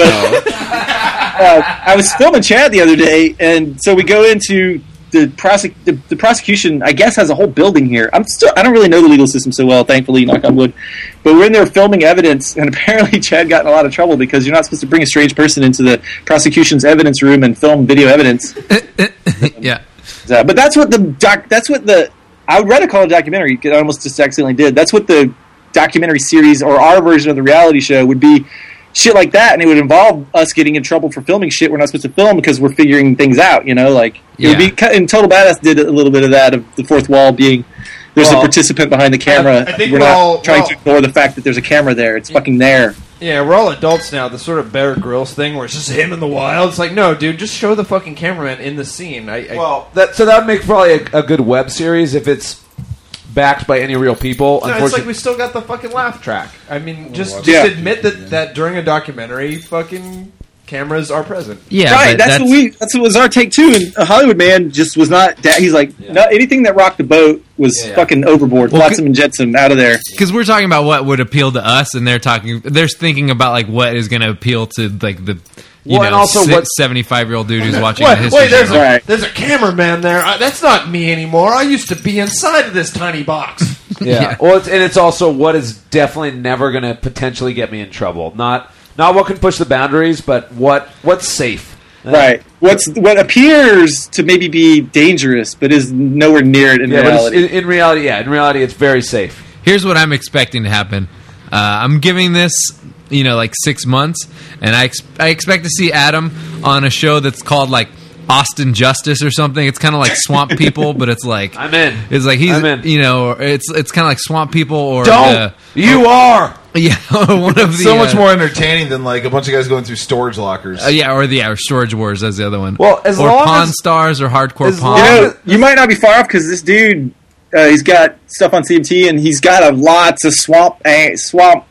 I was filming Chad the other day, and so we go into the prosecution. I guess has a whole building here. I don't really know the legal system so well, thankfully, knock on wood. But we're in there filming evidence, and apparently Chad got in a lot of trouble because you're not supposed to bring a strange person into the prosecution's evidence room and film video evidence. Yeah, but that's what I would rather call it a documentary. I almost just accidentally did. That's what the documentary series or our version of the reality show would be. Shit like that, and it would involve us getting in trouble for filming shit we're not supposed to film because we're figuring things out, it would be. And Total Badass did a little bit of that, of the fourth wall being there's a participant behind the camera. I think we're not trying to ignore the fact that there's a camera there. It's fucking there. Yeah, we're all adults now. The sort of Bear Grylls thing where it's just him in the wild. It's like, no, dude, just show the fucking cameraman in the scene. That would make probably a good web series if it's backed by any real people. No, it's like we still got the fucking laugh track. I mean, just admit that during a documentary, fucking cameras are present. Yeah, right. That's what was our take too. And a Hollywood Man just was not. He's like, no, anything that rocked the boat was fucking overboard. Flotsam and jetsam, out of there. Because we're talking about what would appeal to us, and they're thinking about like what is going to appeal to like the. And also 75-year-old dude who's watching the History Channel. There's a cameraman there. That's not me anymore. I used to be inside of this tiny box. Yeah. Well, it's also what is definitely never going to potentially get me in trouble. Not what can push the boundaries, but what's safe. Right. What appears to maybe be dangerous, but is nowhere near it in reality. In reality, it's very safe. Here's what I'm expecting to happen. I'm giving this, like 6 months, and I expect to see Adam on a show that's called like Austin Justice or something. It's kind of like Swamp People, but it's like I'm in. It's like he's it's kind of like Swamp People or you are. Yeah, one of the so much more entertaining than like a bunch of guys going through storage lockers. Or Storage Wars. That's the other one. Well, or Pawn Stars or Hardcore Pawn. You might not be far off because this dude, he's got stuff on CMT and he's got lots of swamp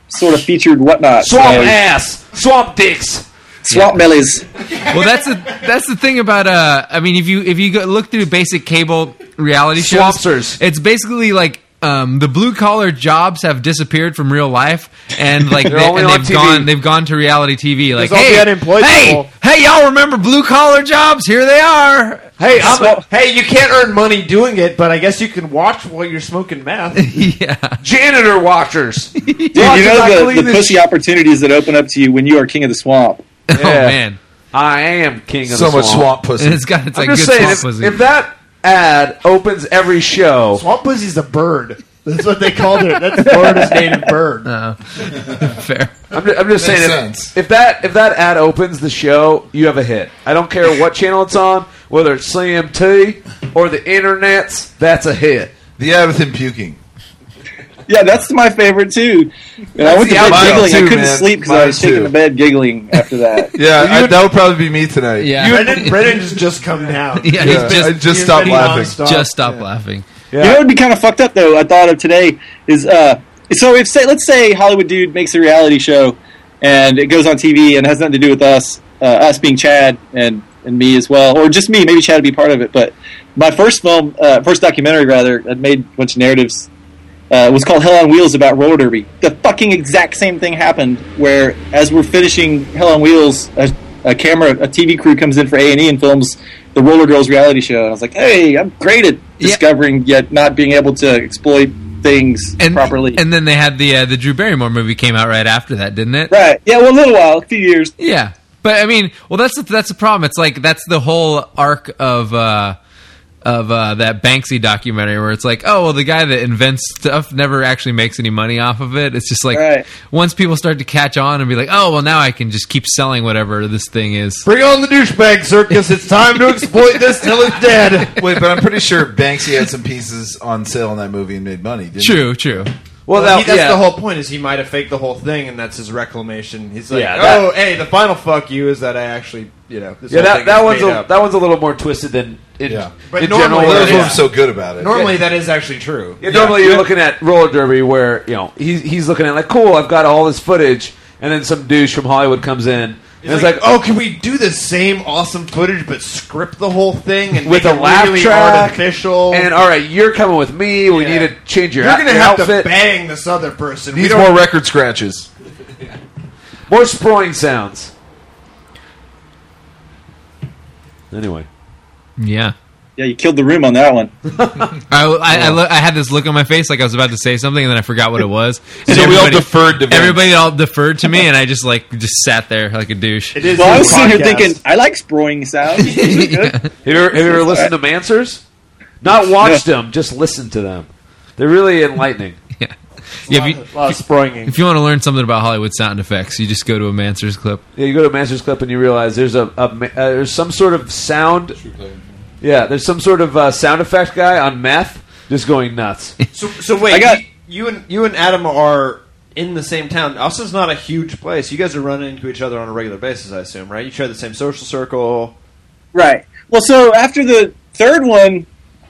sort of featured whatnot. Swamp ass, swamp dicks, swamp bellies. Well, that's the thing about I mean, if you go look through basic cable reality shows, Swampsters. it's basically like the blue collar jobs have disappeared from real life, and like they've gone to reality TV. Like, There's all the unemployed people. hey, y'all remember blue collar jobs? Here they are. Hey, hey, you can't earn money doing it, but I guess you can watch while you're smoking meth. Yeah, janitor watchers. Dude, you know the pussy opportunities that open up to you when you are king of the swamp. Oh man, I am king of the So swamp. much swamp pussy. and it's like I'm good just saying, swamp pussy. if that ad opens every show, Swamp pussy's a bird. That's what they called it. That's Florida's native bird. Fair. I'm just saying, sense. if that ad opens the show, you have a hit. I don't care what channel it's on, whether it's CMT or the internets, that's a hit. The ad with him puking. Yeah, that's my favorite too. And I went to bed mine giggling. too, I couldn't man. sleep because I Mine was taking too. to bed giggling after that. Yeah, that would probably be me tonight. Yeah. Brendan just come down. Yeah, I just stopped laughing. Just stop laughing. You know what would be kind of fucked up though? I thought of today is so if let's say Hollywood dude makes a reality show and it goes on TV and has nothing to do with us being Chad and me as well, or just me. Maybe Chad would be part of it. But my first documentary rather, that made a bunch of narratives. Was called Hell on Wheels about roller derby. The fucking exact same thing happened where as we're finishing Hell on Wheels, a TV crew comes in for A&E and films the Roller Girls reality show. And I was like, hey, I'm great at discovering yet not being able to exploit things properly. And then they had the Drew Barrymore movie came out right after that, didn't it? Right. Yeah, well, a little while, a few years. Yeah. But I mean, well, that's the problem. It's like that's the whole arc of that Banksy documentary where it's like, oh, well, the guy that invents stuff never actually makes any money off of it. It's just like once people start to catch on and be like, oh, well, now I can just keep selling whatever this thing is. Bring on the douchebag circus. It's time to exploit this till it's dead. Wait, but I'm pretty sure Banksy had some pieces on sale in that movie and made money, didn't he? True. Well, that's the whole point. Is he might have faked the whole thing, and that's his reclamation. He's like, hey, the final fuck you is that I actually, this whole thing that is made up. one's a little more twisted than But in normally general. That's why I'm so good about it. Normally, that is actually true. Yeah, normally you're looking at roller derby where he's looking at like, cool, I've got all this footage, and then some douche from Hollywood comes in. And it's like, oh, can we do the same awesome footage but script the whole thing and with make a it laugh really track artificial? And all right, you're coming with me. We need to change your You're going to your have outfit. to bang this other person. Needs more record scratches. More sproing sounds. Anyway. Yeah. Yeah, you killed the room on that one. I had this look on my face like I was about to say something, and then I forgot what it was. And So we all deferred to Vince. Everybody all deferred to me, and I just sat there like a douche. Well, I was sitting here thinking, I like sproing sounds. Have you ever listened to Mansers? Not watched them, just listened to them. They're really enlightening. Yeah, a lot of sproinging. If you want to learn something about Hollywood sound effects, you just go to a Mansers clip. Yeah, you go to a Mansers clip and you realize there's there's some sort of sound. Yeah, there's some sort of sound effect guy on meth just going nuts. So wait, you and Adam are in the same town. Austin's not a huge place. You guys are running into each other on a regular basis, I assume, right? You share the same social circle. Right. Well, so after the third one,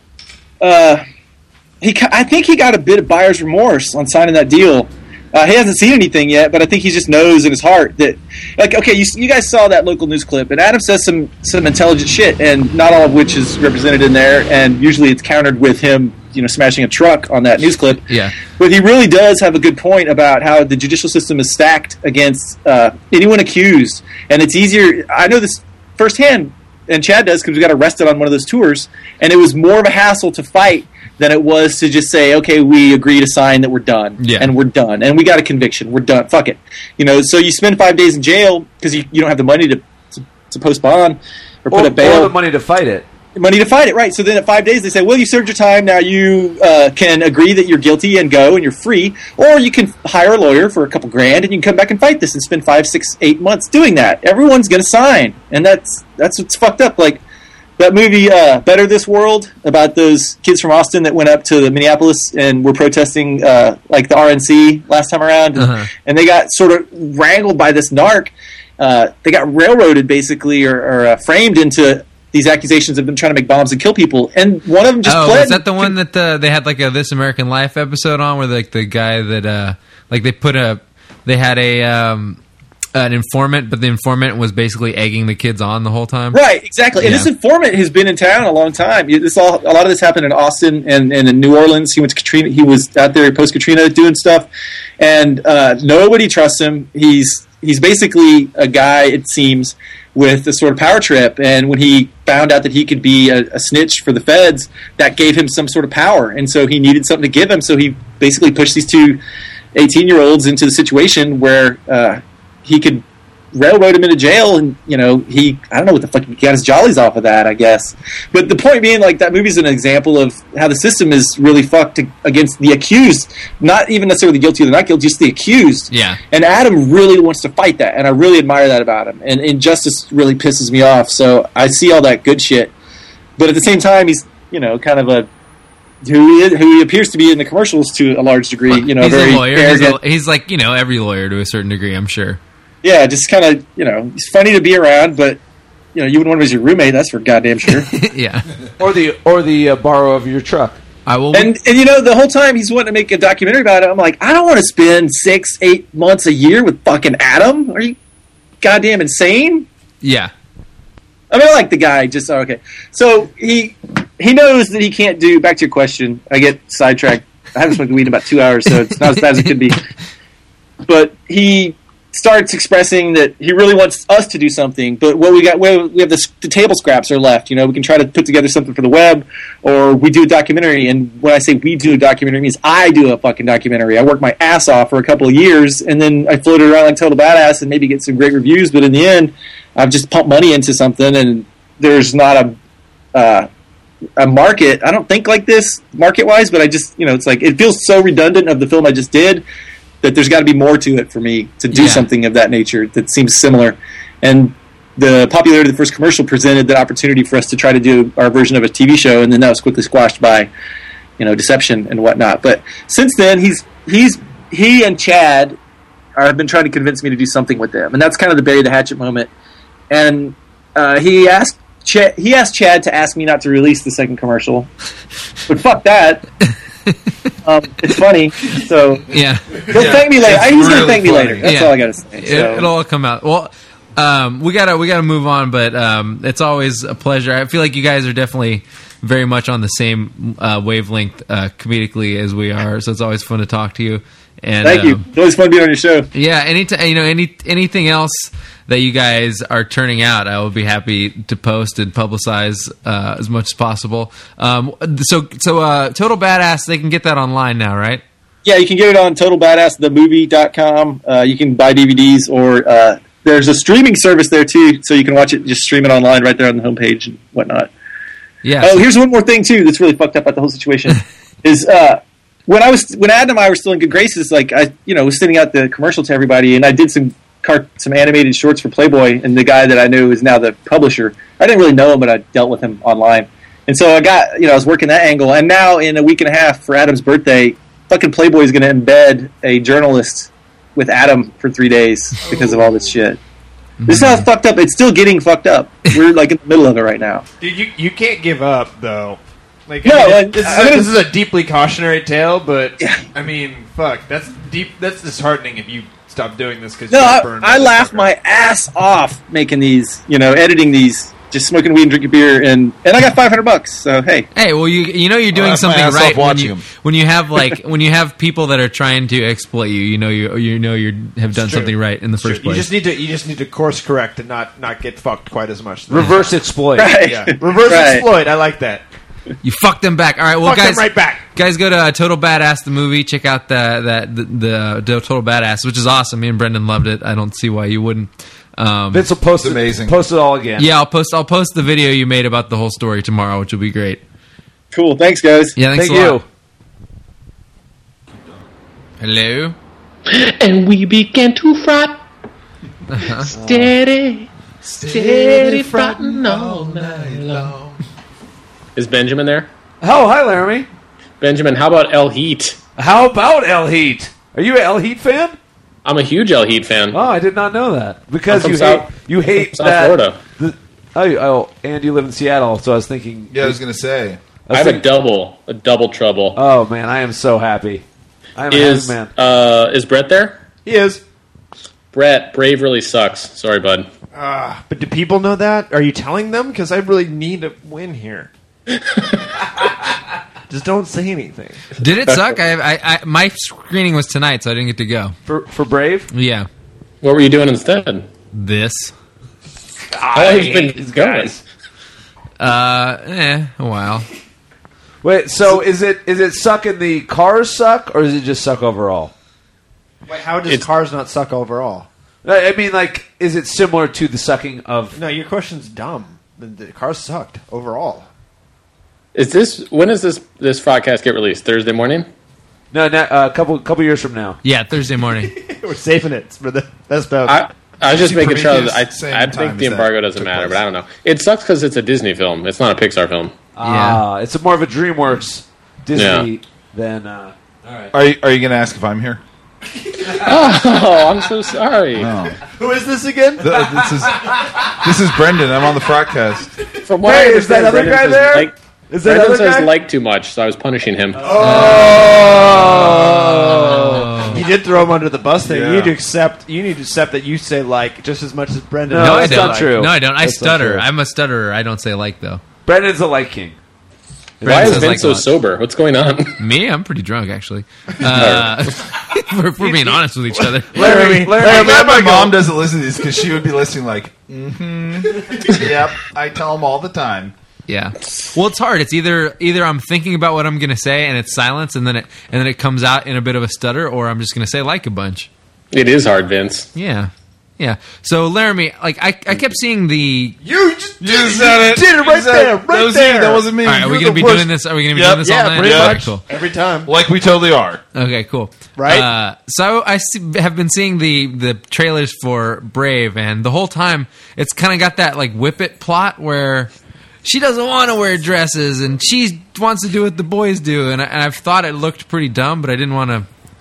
I think he got a bit of buyer's remorse on signing that deal. He hasn't seen anything yet, but I think he just knows in his heart that, like, okay, you guys saw that local news clip, and Adam says some intelligent shit, and not all of which is represented in there, and usually it's countered with him, smashing a truck on that news clip. Yeah. But he really does have a good point about how the judicial system is stacked against anyone accused, and it's easier. I know this firsthand, and Chad does because we got arrested on one of those tours, and it was more of a hassle to fight than it was to just say, okay, we agree to sign that we're done, and we're done, and we got a conviction, we're done, fuck it. So you spend 5 days in jail because you don't have the money to postpone or put a bail. Or the money to fight it. Money to fight it, right. So then at 5 days they say, well, you served your time, now you can agree that you're guilty and go and you're free, or you can hire a lawyer for a couple grand and you can come back and fight this and spend 5, 6, 8 months doing that. Everyone's going to sign, and that's what's fucked up. Like, that movie, Better This World, about those kids from Austin that went up to Minneapolis and were protesting, like the RNC last time around, and they got sort of wrangled by this narc. They got railroaded, basically, or framed into these accusations of them trying to make bombs and kill people, and one of them just pled. Is that the one that they had like a This American Life episode on, where like the guy that like they put they had an informant, but the informant was basically egging the kids on the whole time. Right, exactly. And this informant has been in town a long time. A lot of this happened in Austin and in New Orleans. He went to Katrina. He was out there post Katrina doing stuff, and nobody trusts him. He's basically a guy, it seems, with a sort of power trip. And when he found out that he could be a snitch for the feds, that gave him some sort of power. And so he needed something to give him. So he basically pushed these two 18-year-olds into the situation where he could railroad him into jail, and I don't know what the fuck, he got his jollies off of that, I guess. But the point being, like, that movie's an example of how the system is really fucked against the accused, not even necessarily the guilty or the not guilty, just the accused. Yeah. And Adam really wants to fight that, and I really admire that about him. And injustice really pisses me off, so I see all that good shit. But at the same time, he's, kind of who he appears to be in the commercials to a large degree. He's very a lawyer. arrogant. He's like, every lawyer to a certain degree, I'm sure. Yeah, just kind of, he's funny to be around, but, you wouldn't want him as your roommate, that's for goddamn sure. Yeah. Or the borrow of your truck. I will. And the whole time he's wanting to make a documentary about it, I'm like, I don't want to spend 6-8 months a year with fucking Adam. Are you goddamn insane? Yeah. I mean, I like the guy, just, okay. So, he knows that he can't do, back to your question, I get sidetracked. I haven't smoked weed in about 2 hours, so it's not as bad as it could be. But he starts expressing that he really wants us to do something, but what we have the table scraps are left. We can try to put together something for the web, or we do a documentary. And when I say we do a documentary, it means I do a fucking documentary. I work my ass off for a couple of years, and then I float it around like Total Badass and maybe get some great reviews. But in the end, I've just pumped money into something, and there's not a market. I don't think like this market wise, but I just it's like it feels so redundant of the film I just did, that there's got to be more to it for me to do something of that nature that seems similar. And the popularity of the first commercial presented the opportunity for us to try to do our version of a TV show, and then that was quickly squashed by, deception and whatnot. But since then, he and Chad have been trying to convince me to do something with them, and that's kind of the bury the hatchet moment. And he asked Chad to ask me not to release the second commercial, but fuck that. It's funny, so yeah. He'll thank me later. He's going to thank me later. That's all I got to say. So. It'll all come out. Well, we gotta move on, but it's always a pleasure. I feel like you guys are definitely very much on the same wavelength comedically as we are, so it's always fun to talk to you. And thank you. It's always fun being on your show. Yeah, anything else that you guys are turning out, I will be happy to post and publicize as much as possible. So Total Badass, they can get that online now, right? Yeah, you can get it on TotalBadassTheMovie.com. You can buy DVDs, or there's a streaming service there too, so you can watch it, just stream it online right there on the homepage and whatnot. Yeah. Oh, here's one more thing too that's really fucked up about the whole situation is when Adam and I were still in good graces, like I was sending out the commercial to everybody, and I did some animated shorts for Playboy, and the guy that I knew is now the publisher. I didn't really know him, but I dealt with him online, and so I was working that angle. And now in a week and a half for Adam's birthday, fucking Playboy is going to embed a journalist with Adam for 3 days because of all this shit. This is how fucked up. It's still getting fucked up. We're like in the middle of it right now. Dude, you can't give up though. Like, no, this is a deeply cautionary tale, but I mean, fuck, that's deep. That's disheartening if you stop doing this because I laughed my ass off making these, editing these, just smoking weed and drinking beer, and I got $500. So hey, well, you're doing something right when you have when you have people that are trying to exploit you. You have done something right in the first place. You just need to course correct and not get fucked quite as much. Reverse exploit. Right. Yeah. Reverse exploit. I like that. You fucked them back. All right, well, guys, them right back. Guys, go to Total Badass the movie. Check out the Total Badass, which is awesome. Me and Brendan loved it. I don't see why you wouldn't. Vince will post it all again. Yeah, I'll post the video you made about the whole story tomorrow, which will be great. Cool. Thanks, guys. Yeah, thanks a lot. Hello. And we began to frot. Steady frotting all night long. Is Benjamin there? Oh, hi, Laramie. Benjamin, how about El Heat? How about El Heat? Are you an El Heat fan? I'm a huge El Heat fan. Oh, I did not know that. Because you hate South Florida. And you live in Seattle, so I was thinking... Yeah, I was going to say. I have a double trouble. Oh, man, I am so happy. I am a happy man. Is Brett there? He is. Brett, Brave really sucks. Sorry, bud. But do people know that? Are you telling them? Because I really need a win here. Just don't say anything. Did it suck? My screening was tonight, so I didn't get to go. For Brave? Yeah. What were you doing instead? This. How long has it been going? A while. Wait, so is it suck in the cars suck, or is it just suck overall? Wait, how does cars not suck overall? I mean, like, is it similar to the sucking of... No, your question's dumb. The cars sucked overall. When does this podcast get released? Thursday morning? No, a couple years from now. Yeah, Thursday morning. We're saving it for the best of. I was just making sure that I same think time the as embargo that doesn't took matter, place. but I don't know. It sucks because it's a Disney film. It's not a Pixar film. It's more of a DreamWorks Disney than... all right. Are you going to ask if I'm here? Oh, I'm so sorry. No. Who is this again? This is Brendan. I'm on the Frogcast. From what I is that understand, other Brendan guy says there? like- Is that Brendan other says guy? like too much, so I was punishing him. You did throw him under the bus there. Yeah. You need to accept that you say like just as much as Brendan. No, I that's don't. not true. No, I don't. I That's not stutter. true. I'm a stutterer. I don't say like, though. Brendan's a light king. Why is says Ben like so a lot. sober? What's going on? Me? I'm pretty drunk, actually. If we're being honest with each other. Larry, I'm glad my mom doesn't listen to these because she would be listening like, yep, I tell them all the time. Yeah. Well, it's hard. It's either I'm thinking about what I'm going to say and it's silence, and then it comes out in a bit of a stutter, or I'm just going to say like a bunch. It is hard, Vince. Yeah. Yeah. So, Laramie, like I kept seeing the. You just did it. did it right there, right that was there. You, that wasn't me. All right, are we You're going to the be worst. doing this? Are we going to be Yep. doing this all Yeah, night? pretty All right, much cool. every time. Like we totally are. Okay, cool. Right? So I have been seeing the trailers for Brave, and the whole time it's kind of got that like Whip It plot where she doesn't want to wear dresses and she wants to do what the boys do, and I've thought it looked pretty dumb, but I didn't want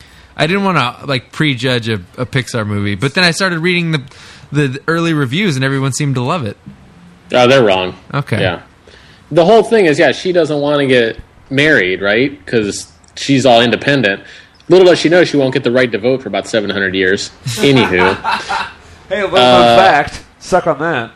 to like prejudge a Pixar movie. But then I started reading the early reviews, and everyone seemed to love it. Oh, they're wrong. Okay. Yeah. The whole thing is, she doesn't want to get married, right? Because she's all independent. Little does she know she won't get the right to vote for about 700 years. Anywho. Hey, a little known fact. Suck on that.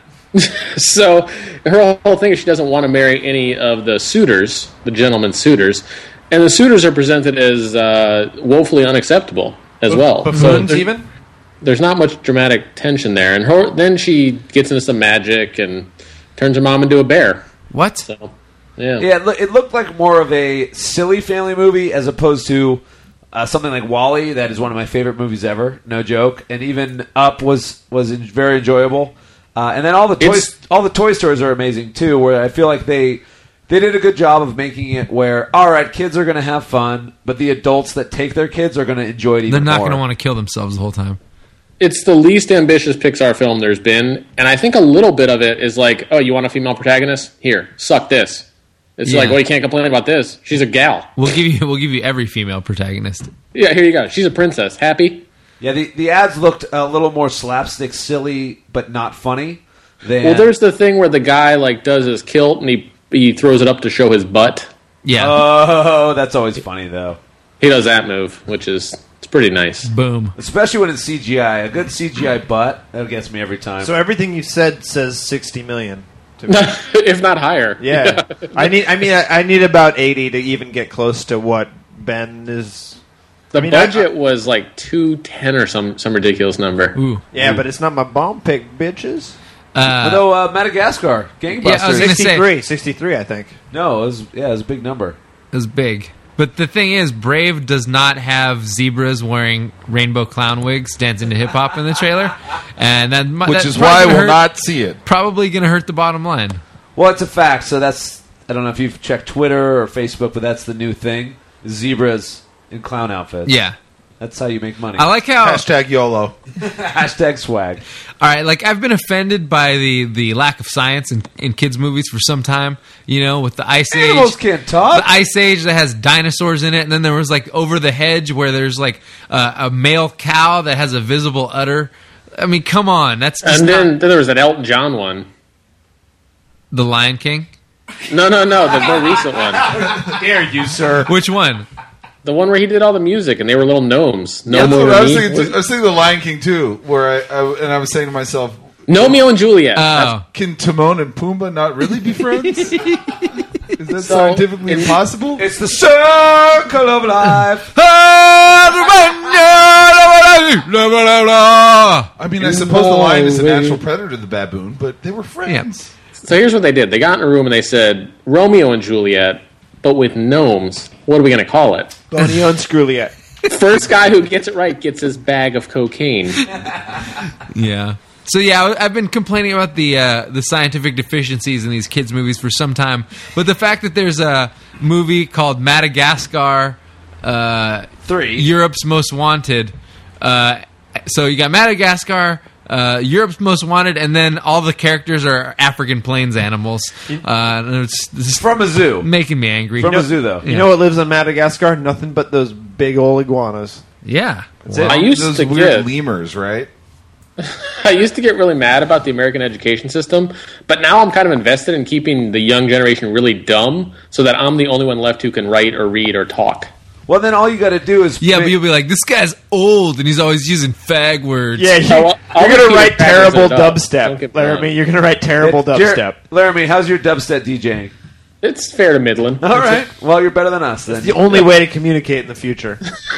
So her whole thing is she doesn't want to marry any of the suitors, the gentleman's suitors. And the suitors are presented as woefully unacceptable as well. Buffoons even? There's not much dramatic tension there. And then she gets into some magic and turns her mom into a bear. What? So, yeah. Yeah, it looked like more of a silly family movie as opposed to something like WALL-E. That is one of my favorite movies ever, no joke. And even Up was very enjoyable. And then all the Toy Stories are amazing too. Where I feel like they did a good job of making it where, all right, kids are going to have fun, but the adults that take their kids are going to enjoy it even They're not more. going to want to kill themselves the whole time. It's the least ambitious Pixar film there's been, and I think a little bit of it is like, oh, you want a female protagonist? Here, suck this. It's like, well, you can't complain about this. She's a gal. We'll give you every female protagonist. Yeah, here you go. She's a princess. Happy? Yeah, the ads looked a little more slapstick, silly, but not funny. Well, there's the thing where the guy like does his kilt and he throws it up to show his butt. Yeah. Oh, that's always funny though. He does that move, which is pretty nice. Boom. Especially when it's CGI. A good CGI butt, that gets me every time. So everything you said says 60 million. To me. If not higher. Yeah. I need about 80 to even get close to what Ben is. The budget was like 210 or some ridiculous number. Ooh. Yeah, but it's not my bomb pick, bitches. Although Madagascar, Gangbusters. Yeah, I was gonna say 63, I think. No, it was a big number. It was big. But the thing is, Brave does not have zebras wearing rainbow clown wigs dancing to hip hop in the trailer, and Which is why we'll not see it. Probably going to hurt the bottom line. Well, it's a fact. So I don't know if you've checked Twitter or Facebook, but that's the new thing: zebras in clown outfits. Yeah. That's how you make money. I like how Hashtag YOLO. Hashtag swag. All right, like I've been offended by the lack of science in kids' movies for some time. You know, with the Ice Age. Animals can't talk. The Ice Age that has dinosaurs in it, and then there was like Over the Hedge where there's like a male cow that has a visible udder. I mean, come on, that's just And then there was an Elton John one. The Lion King. No, the more recent one. Dare you, sir? Which one? The one where he did all the music and they were little gnomes. Yeah, Nomeo I was and thinking The Lion King too, where I was saying to myself, Nomeo and Juliet. can Timon and Pumbaa not really be friends? Is that scientifically impossible? It's the circle of life. I mean, I suppose the lion is a natural predator to the baboon, but they were friends. So here's what they did. They got in a room and they said, Romeo and Juliet, but with gnomes. What are we going to call it? Bonio and Scruliet. First guy who gets it right gets his bag of cocaine. Yeah. So yeah, I've been complaining about the scientific deficiencies in these kids' movies for some time, but the fact that there's a movie called Madagascar 3, Europe's Most Wanted. So you got Madagascar, Europe's Most Wanted, and then all the characters are African plains animals. It's from a zoo, making me angry. From a zoo, though. You know what lives on Madagascar? Nothing but those big old iguanas. Yeah. That's it. I used Those to weird get lemurs, right? I used to get really mad about the American education system, but now I'm kind of invested in keeping the young generation really dumb so that I'm the only one left who can write or read or talk. Well, then all you got to do is... Yeah, but you'll be like, this guy's old, and he's always using fag words. Yeah, you're going to write terrible dubstep, Laramie. You're going to write terrible dubstep. Laramie, how's your dubstep DJing? It's fair to middling. All right. Well, you're better than us, then. It's the only way to communicate in the future.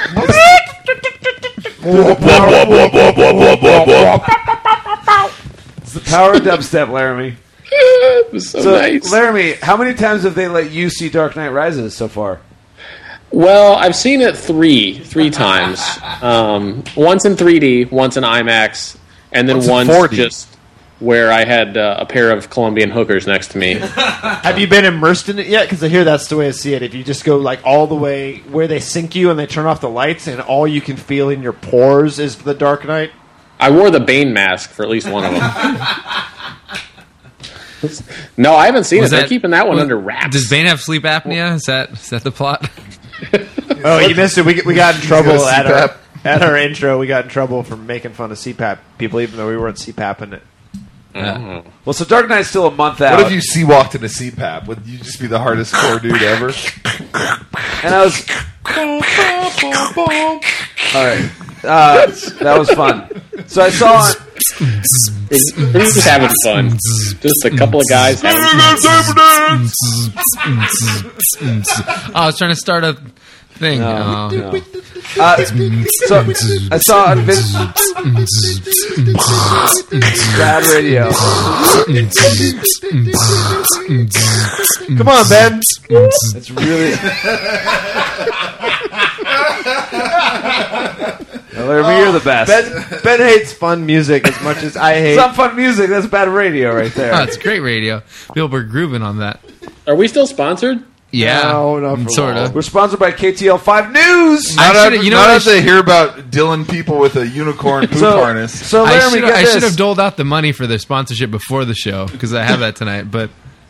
It's the power of dubstep, Laramie. It was so nice. Laramie, how many times have they let you see Dark Knight Rises so far? Well, I've seen it three times. Once in 3D, once in IMAX, and then once 4D. just where I had a pair of Colombian hookers next to me. Have you been immersed in it yet? Because I hear that's the way to see it. If you just go like all the way where they sink you and they turn off the lights and all you can feel in your pores is the Dark Knight. I wore the Bane mask for at least one of them. No, I haven't seen it. They're keeping that one under wraps. Does Bane have sleep apnea? Is that the plot? Oh, you missed it. We got in trouble got CPAP. at our intro. We got in trouble for making fun of CPAP people, even though we weren't CPAPing it. Yeah. Well, so Dark Knight's still a month out. What if you walked into CPAP? Would you just be the hardest core dude ever? And I was... All right. That was fun. So I saw... We're just having fun. Just a couple of guys having fun. I was trying to start a thing. No. So I saw on bad radio. Come on, Ben. It's really... Laramie, you're the best. Ben hates fun music as much as I hate... It's not fun music. That's bad radio right there. Oh, it's great radio. People were grooving on that. Are we still sponsored? Yeah, No, not for sort long. of. We're sponsored by KTL 5 News. Not should've- after they hear about Dylan people with a unicorn poop harness. So Laramie, get I this. should have doled out the money for their sponsorship before the show because I have that tonight. But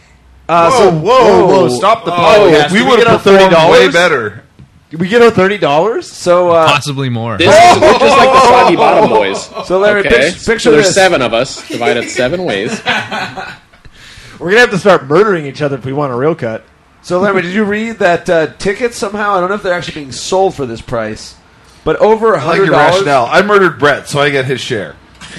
Whoa! Stop the podcast. We Did would get have our performed $30? way better. Did we get our $30? So possibly more. We're just like the Soggy Bottom Boys. So Larry, Okay? picture So there's this. 7 of us, divided 7 ways. We're gonna have to start murdering each other if we want a real cut. So Larry, did you read that tickets somehow? I don't know if they're actually being sold for this price, but over I like your $100. rationale. I murdered Brett, so I get his share.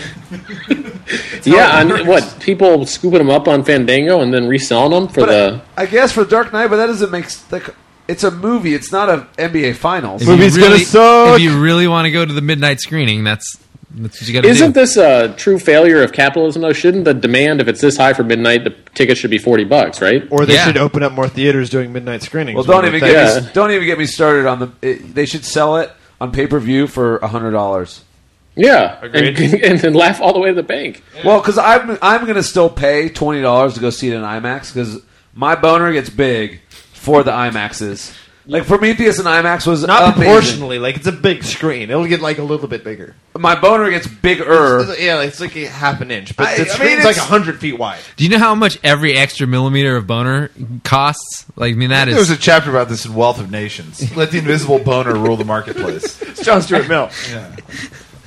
Yeah, and what? People scooping them up on Fandango and then reselling them for the... I guess for Dark Knight, but that doesn't make like it's a movie. It's not a NBA Finals. If Movie's you really, gonna suck. If you really want to go to the midnight screening, that's what you got to do. Isn't this a true failure of capitalism, though? Shouldn't the demand, if it's this high for midnight, the ticket should be $40, right? Or they Yeah. should open up more theaters doing midnight screenings. Well, don't even One would get think. me, don't even get me started on they should sell it on pay-per-view for $100. Yeah, Agreed. and then laugh all the way to the bank. Well, because I'm going to still pay $20 to go see it in IMAX because my boner gets big for the IMAXs. Like Prometheus and IMAX was Not amazing. proportionally, like it's a big screen. It'll get like a little bit bigger. My boner gets bigger. Yeah, it's like a half an inch, but I the mean, screen's like it's- 100 feet wide. Do you know how much every extra millimeter of boner costs? Like, I mean, that There was is. a chapter about this in Wealth of Nations. Let the invisible boner rule the marketplace. It's John Stuart Mill.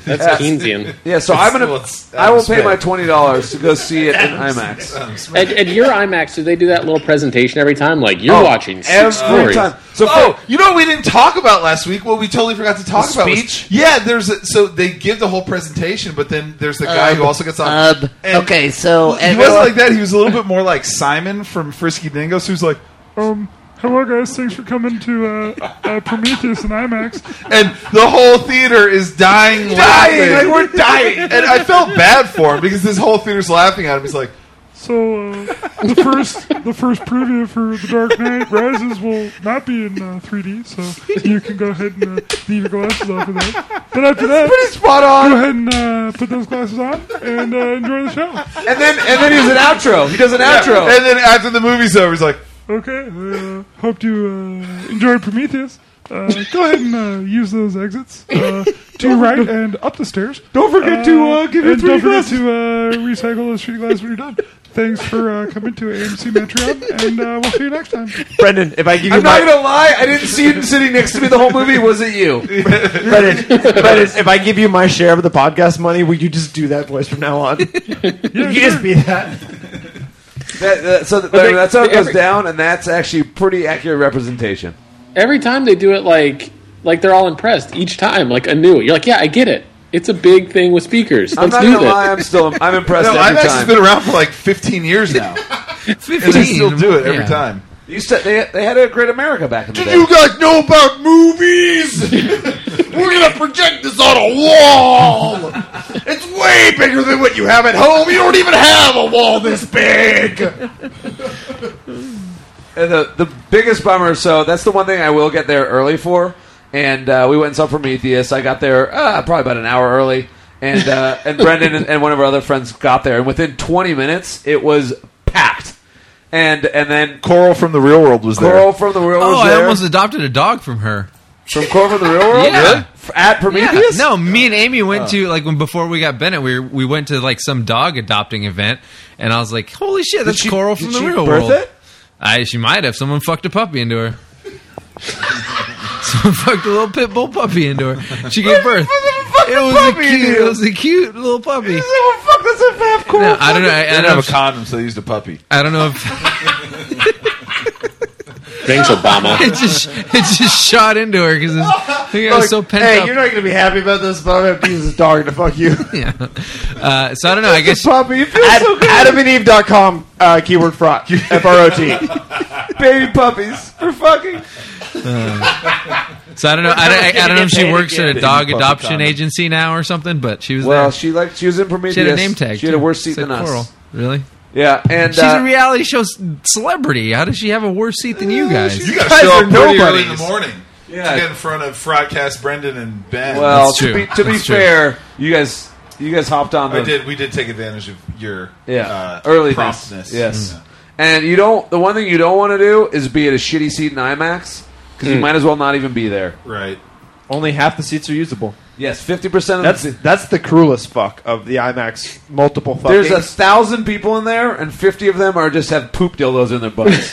That's Keynesian. Yeah, so I will pay my $20 to go see it in IMAX. At your IMAX, do they do that little presentation every time? Like, you're watching six every stories. time. So, you know what we didn't talk about last week? What we totally forgot to talk about speech? so they give the whole presentation, but then there's the guy who also gets on. Okay, so he wasn't like that. He was a little bit more like Simon from Frisky Dingoes, who's like, hello guys, thanks for coming to Prometheus and IMAX. and the whole theater is dying laughing. Like, we're dying. And I felt bad for him because this whole theater's laughing at him. He's like, So the first preview for The Dark Knight Rises will not be in 3D, so you can go ahead and leave your glasses off of that. But after that, pretty spot on. Go ahead and put those glasses on and enjoy the show. And then he does an outro. He does an outro. And then after the movie's over, he's like, Okay, hope you enjoyed Prometheus. Go ahead and use those exits to your right and up the stairs. Don't forget to give your 3D don't forget glasses. to recycle those 3D glasses when you're done. Thanks for coming to AMC Metreon, and we'll see you next time. Brendan, if I give you I'm not going to lie. I didn't see you sitting next to me the whole movie. Was it you? Brendan, if I give you my share of the podcast money, will you just do that voice from now on? You just be that. That's how it goes down, and that's actually pretty accurate representation. Every time they do it, like they're all impressed each time, like anew. You're like, yeah, I get it. It's a big thing with speakers. I'm not going to lie. I'm impressed every IMAX time. has been around for like 15 years now. 15. And they still do it every time. They had a Great America back in the day. You guys know about movies? We're going to project this on a wall. It's way bigger than what you have at home. You don't even have a wall this big. And the biggest bummer, so that's the one thing I will get there early for. And we went and saw Prometheus. I got there probably about an hour early. And Brendan and one of our other friends got there. And within 20 minutes, it was packed. And then Coral from the Real World was there. Coral from the Real World was there. I almost adopted a dog from her. From Coral from the Real World? Yeah. Really? At Prometheus? Yeah. No, me and Amy went to, before we got Bennett, we went to, some dog adopting event. And I was like, holy shit, that's Coral from the Real World. It? She might have. Someone fucked a puppy into her. Someone fucked a little pit bull puppy into her. She gave birth. It was a cute little puppy. Coral. No, I don't know. They didn't have a condom, so they used a puppy. I don't know if Thanks, Obama. it just shot into her because I think I was so pent Hey, up. you're not going to be happy about this, but I'm going to use this dog to fuck you. Yeah. So I don't know. I guess puppy. It feels so good. AdamandEve.com, keyword frot. F-R-O-T. Baby puppies for fucking. So I don't know. I don't know if she works at a dog adoption agency now or something, but she was Well, there. she was in Prometheus. She had a name tag. She had a worse seat Said than us. Coral. Really? Yeah, and she's a reality show celebrity. How does she have a worse seat than you guys? You got to show up pretty early in the morning to get in front of Frotcast Brendan and Ben. Well, to be fair, you guys hopped on. We did take advantage of your early promptness. Yes, and you don't. The one thing you don't want to do is be at a shitty seat in IMAX because you might as well not even be there. Right. Only half the seats are usable. Yes, 50% of that's the cruelest fuck of the IMAX multiple fucking. There's 1,000 people in there, and 50 of them are just have poop dildos in their butts.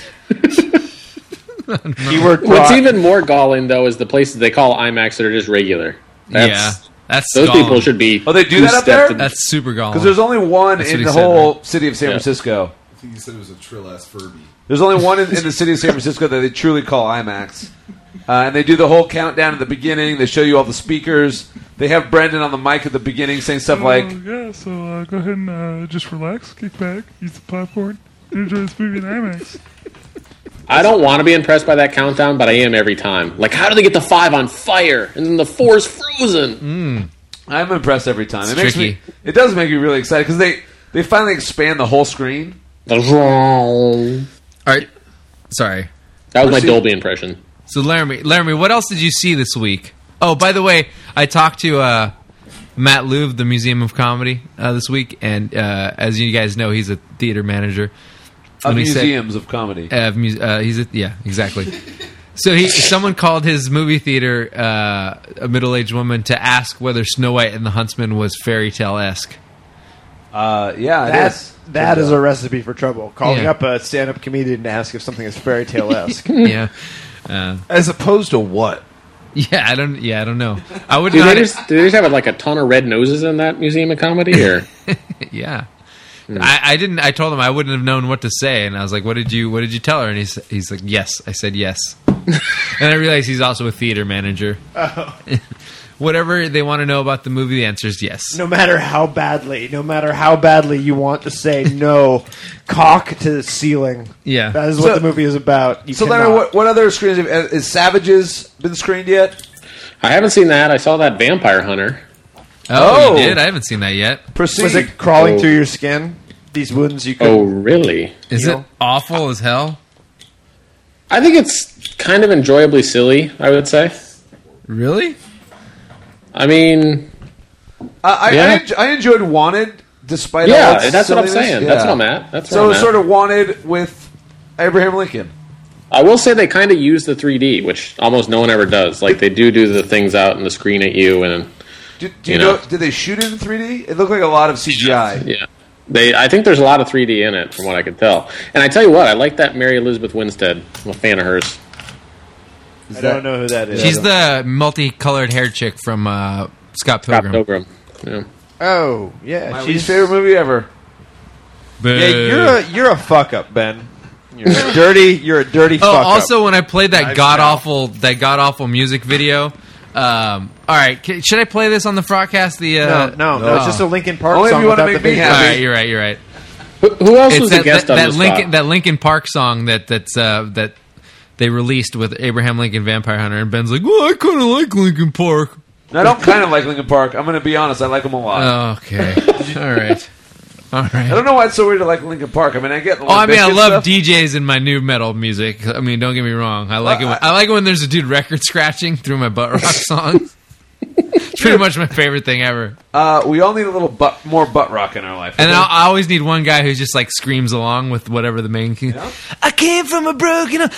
What's even more galling, though, is the places they call IMAX that are just regular. That's those galling. people should be. Oh, they do that up there? That's super galling. Because there's only one That's in what the he said, whole right? city of San Francisco. I think you said it was a trill-ass Furby. There's only one in the city of San Francisco that they truly call IMAX. And they do the whole countdown at the beginning. They show you all the speakers. They have Brendan on the mic at the beginning saying stuff like... So go ahead and just relax, kick back, eat some popcorn, and enjoy this movie in IMAX. I don't want to be impressed by that countdown, but I am every time. Like, how do they get the 5 on fire and then the 4's frozen? I'm impressed every time. It's It makes tricky. me. It does make me really excited because they finally expand the whole screen. All right. Sorry. That was my Dolby impression. So Laramie, what else did you see this week? Oh, by the way, I talked to Matt Louvre, the Museum of Comedy, this week, and as you guys know, he's a theater manager. Of And he said- museums of comedy. Exactly. So someone called his movie theater a middle-aged woman to ask whether Snow White and the Huntsman was fairy tale-esque. That is a recipe for trouble. Calling Yeah. up a stand-up comedian to ask if something is fairy tale-esque. Yeah. As opposed to what? Yeah, I don't know. I would Do not. they just have like a ton of red noses in that Museum of Comedy? Or Yeah. I didn't. I told him I wouldn't have known what to say, and I was like, "What did you tell her?" And he's like, "Yes." I said yes, and I realized he's also a theater manager. Oh. Whatever they want to know about the movie, the answer is yes. No matter how badly you want to say no, cock to the ceiling. Yeah. That is what the movie is about. You So, cannot- Larry, what other screens is Savages been screened yet? I haven't seen that. I saw that Vampire Hunter. Oh, you did? I haven't seen that yet. Proceed. Was it crawling through your skin? These wounds you could. Oh, really? Is it awful as hell? I think it's kind of enjoyably silly, I would say. Really? I mean, I enjoyed Wanted, despite all yeah, its that's what I'm silliness. saying. Yeah. That's what I'm at. That's so where I'm it's at. sort of Wanted with Abraham Lincoln. I will say they kind of use the 3D, which almost no one ever does. Like they do the things out in the screen at you, and Do you know? Did they shoot it in 3D? It looked like a lot of CGI. yeah. I think there's a lot of 3D in it, from what I could tell. And I tell you what, I like that Mary Elizabeth Winstead. I'm a fan of hers. I don't know who that is. She's the multicolored hair chick from Scott Pilgrim. Yeah. Oh, yeah. My she's least favorite movie ever. Yeah, you're a fuck up, Ben. You're a dirty fuck Oh, up. also when I played that Nice god awful music video. All right, should I play this on the Frogcast? No, it's just a Linkin Park Only if song you wanna without make the me big happy. All right, you're right. Who else It's was a guest on this spot? That Linkin Park song that they released with Abraham Lincoln Vampire Hunter, and Ben's like, "Well, I kind of like Linkin Park." I don't kind of like Linkin Park. I'm going to be honest. I like them a lot. Okay, all right. I don't know why it's so weird to like Linkin Park. I mean, I get. Oh, I mean, I love stuff. DJs in my new metal music. I mean, don't get me wrong. I like it. I like it when there's a dude record scratching through my butt rock songs. It's pretty much my favorite thing ever. We all need a little more butt rock in our life. And I always need one guy who just like screams along with whatever the main key. I came from a broken home.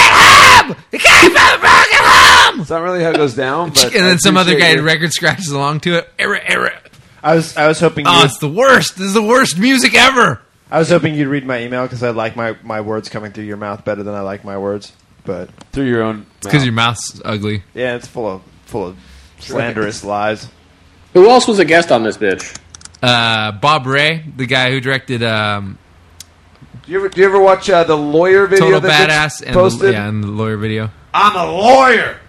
I came from a broken home. It's not really how it goes down. But And then some other guy appreciate record scratches along to it. Error. I was hoping. Oh, it's the worst. This is the worst music ever. I was hoping you'd read my email because I like my words coming through your mouth better than I like my words. But through your own. It's because your mouth's ugly. Yeah, it's full of slanderous lies. Who else was a guest on this bitch? Bob Ray, the guy who directed Do you ever watch the lawyer video Total that Badass gets and posted? and the lawyer video? I'm a lawyer.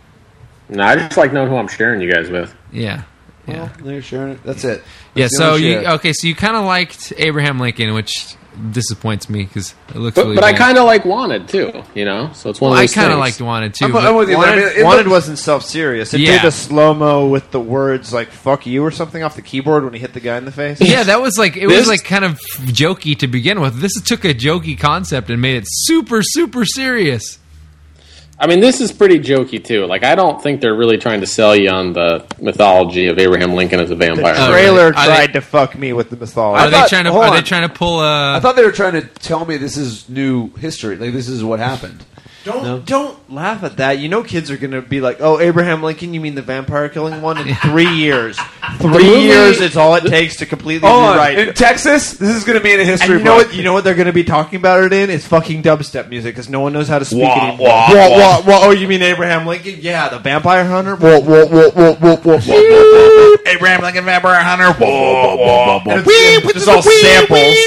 No, I just like knowing who I'm sharing you guys with. Yeah. Well, they're sharing it. That's it. Yeah, That's the so only you share. so you kind of liked Abraham Lincoln, which disappoints me because it looks But, really but I bad. kind of like Wanted too, you know. So it's one of I those kind of things. liked Wanted too. I'm but- with you. Larry. It Wanted looked- wasn't self-serious. It Yeah. did a slow-mo with the words like "fuck you" or something off the keyboard when he hit the guy in the face. Yeah, that was like it This- was like kind of jokey to begin with. This took a jokey concept and made it super serious. I mean, this is pretty jokey too. Like, I don't think they're really trying to sell you on the mythology of Abraham Lincoln as a The vampire. trailer Are tried to fuck me with the mythology. Are they trying to? hold Are they on. trying to pull I a? thought they were trying to tell me this is new history. Like this is what happened. Don't laugh at that. You know, kids are going to be like, "Oh, Abraham Lincoln, you mean the vampire killing one?" In 3 years, 3 movie- years is all it takes to completely Hold on. rewrite. In Texas, this is going to be in a history And you know book. what? You know what they're going to be talking about it in? It's fucking dubstep music because no one knows how to speak Wah, anymore. wah, Wah, wah. Oh, you mean Abraham Lincoln? Yeah, the vampire hunter. Wah, wah, wah, wah, wah, wah, wah. Abraham Lincoln Vampire Hunter. Whoa, whoa, whoa. And it's just all samples.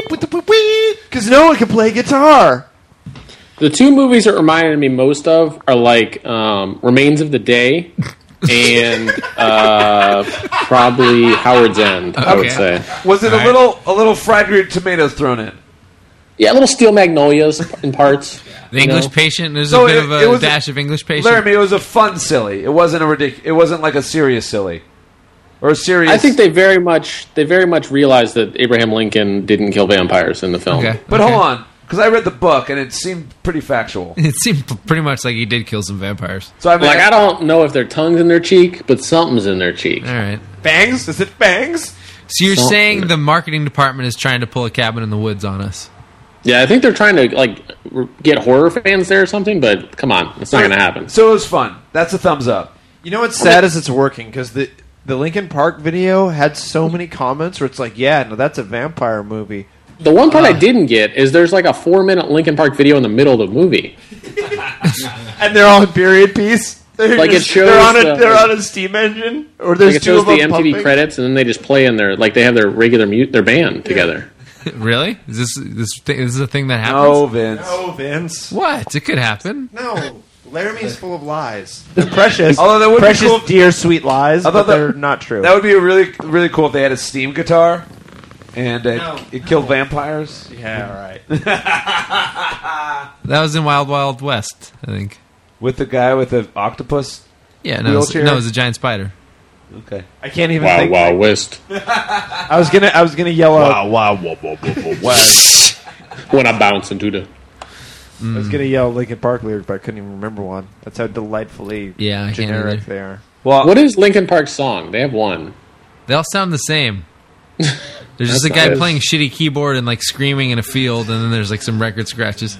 Because no one can play guitar. The two movies it reminded me most of are like Remains of the Day and probably Howard's End. I would say. Was it a little fried green tomatoes thrown in? Yeah, little Steel Magnolias in parts. The English Patient. There's So a bit it- of it a was- dash of English Patient. Laramie, it was a fun silly. It wasn't a ridiculous. It wasn't like a serious silly, or a serious. I think they very much realized that Abraham Lincoln didn't kill vampires in the film. Okay. But hold on, because I read the book and it seemed pretty factual. It seemed pretty much like he did kill some vampires. So I mean, Like, I don't know if their tongue's in their cheek, but something's in their cheek. All right. Bangs? Is it bangs? So you're Something. saying the marketing department is trying to pull a Cabin in the Woods on us? Yeah, I think they're trying to like get horror fans there or something, but come on, it's not going to happen. So it was fun. That's a thumbs up. You know what's sad is it's working because the Linkin Park video had so many comments where it's like, yeah, no, that's a vampire movie. The one part I didn't get is there's like a 4-minute Linkin Park video in the middle of the movie. And they're all in period piece. Like it shows they're on a steam engine, or there's like it two shows of them the MTV pumping. credits, and then they just play in their like they have their regular their band together. Really? Is this a thing that happens? No, Vince. No, Vince. What? It could happen. No. Laramie is full of lies. They're precious. Although that would be precious, cool. dear, sweet lies, but they're not true. That would be a really, really cool if they had a steam guitar and it killed vampires. Yeah, right. That was in Wild Wild West, I think. With the guy with the octopus. Yeah, no, it was a giant spider. Okay, I can't even Wild think. Wild West. I was gonna yell out. Wow, West. When I bounce into the. I was gonna yell Linkin Park lyric, but I couldn't even remember one. That's how delightfully Yeah, I can't generic either. they are. Well, What is Linkin Park's song? They have one. They all sound the same. There's just a That's guy nice. playing shitty keyboard and like screaming in a field, and then there's like some record scratches.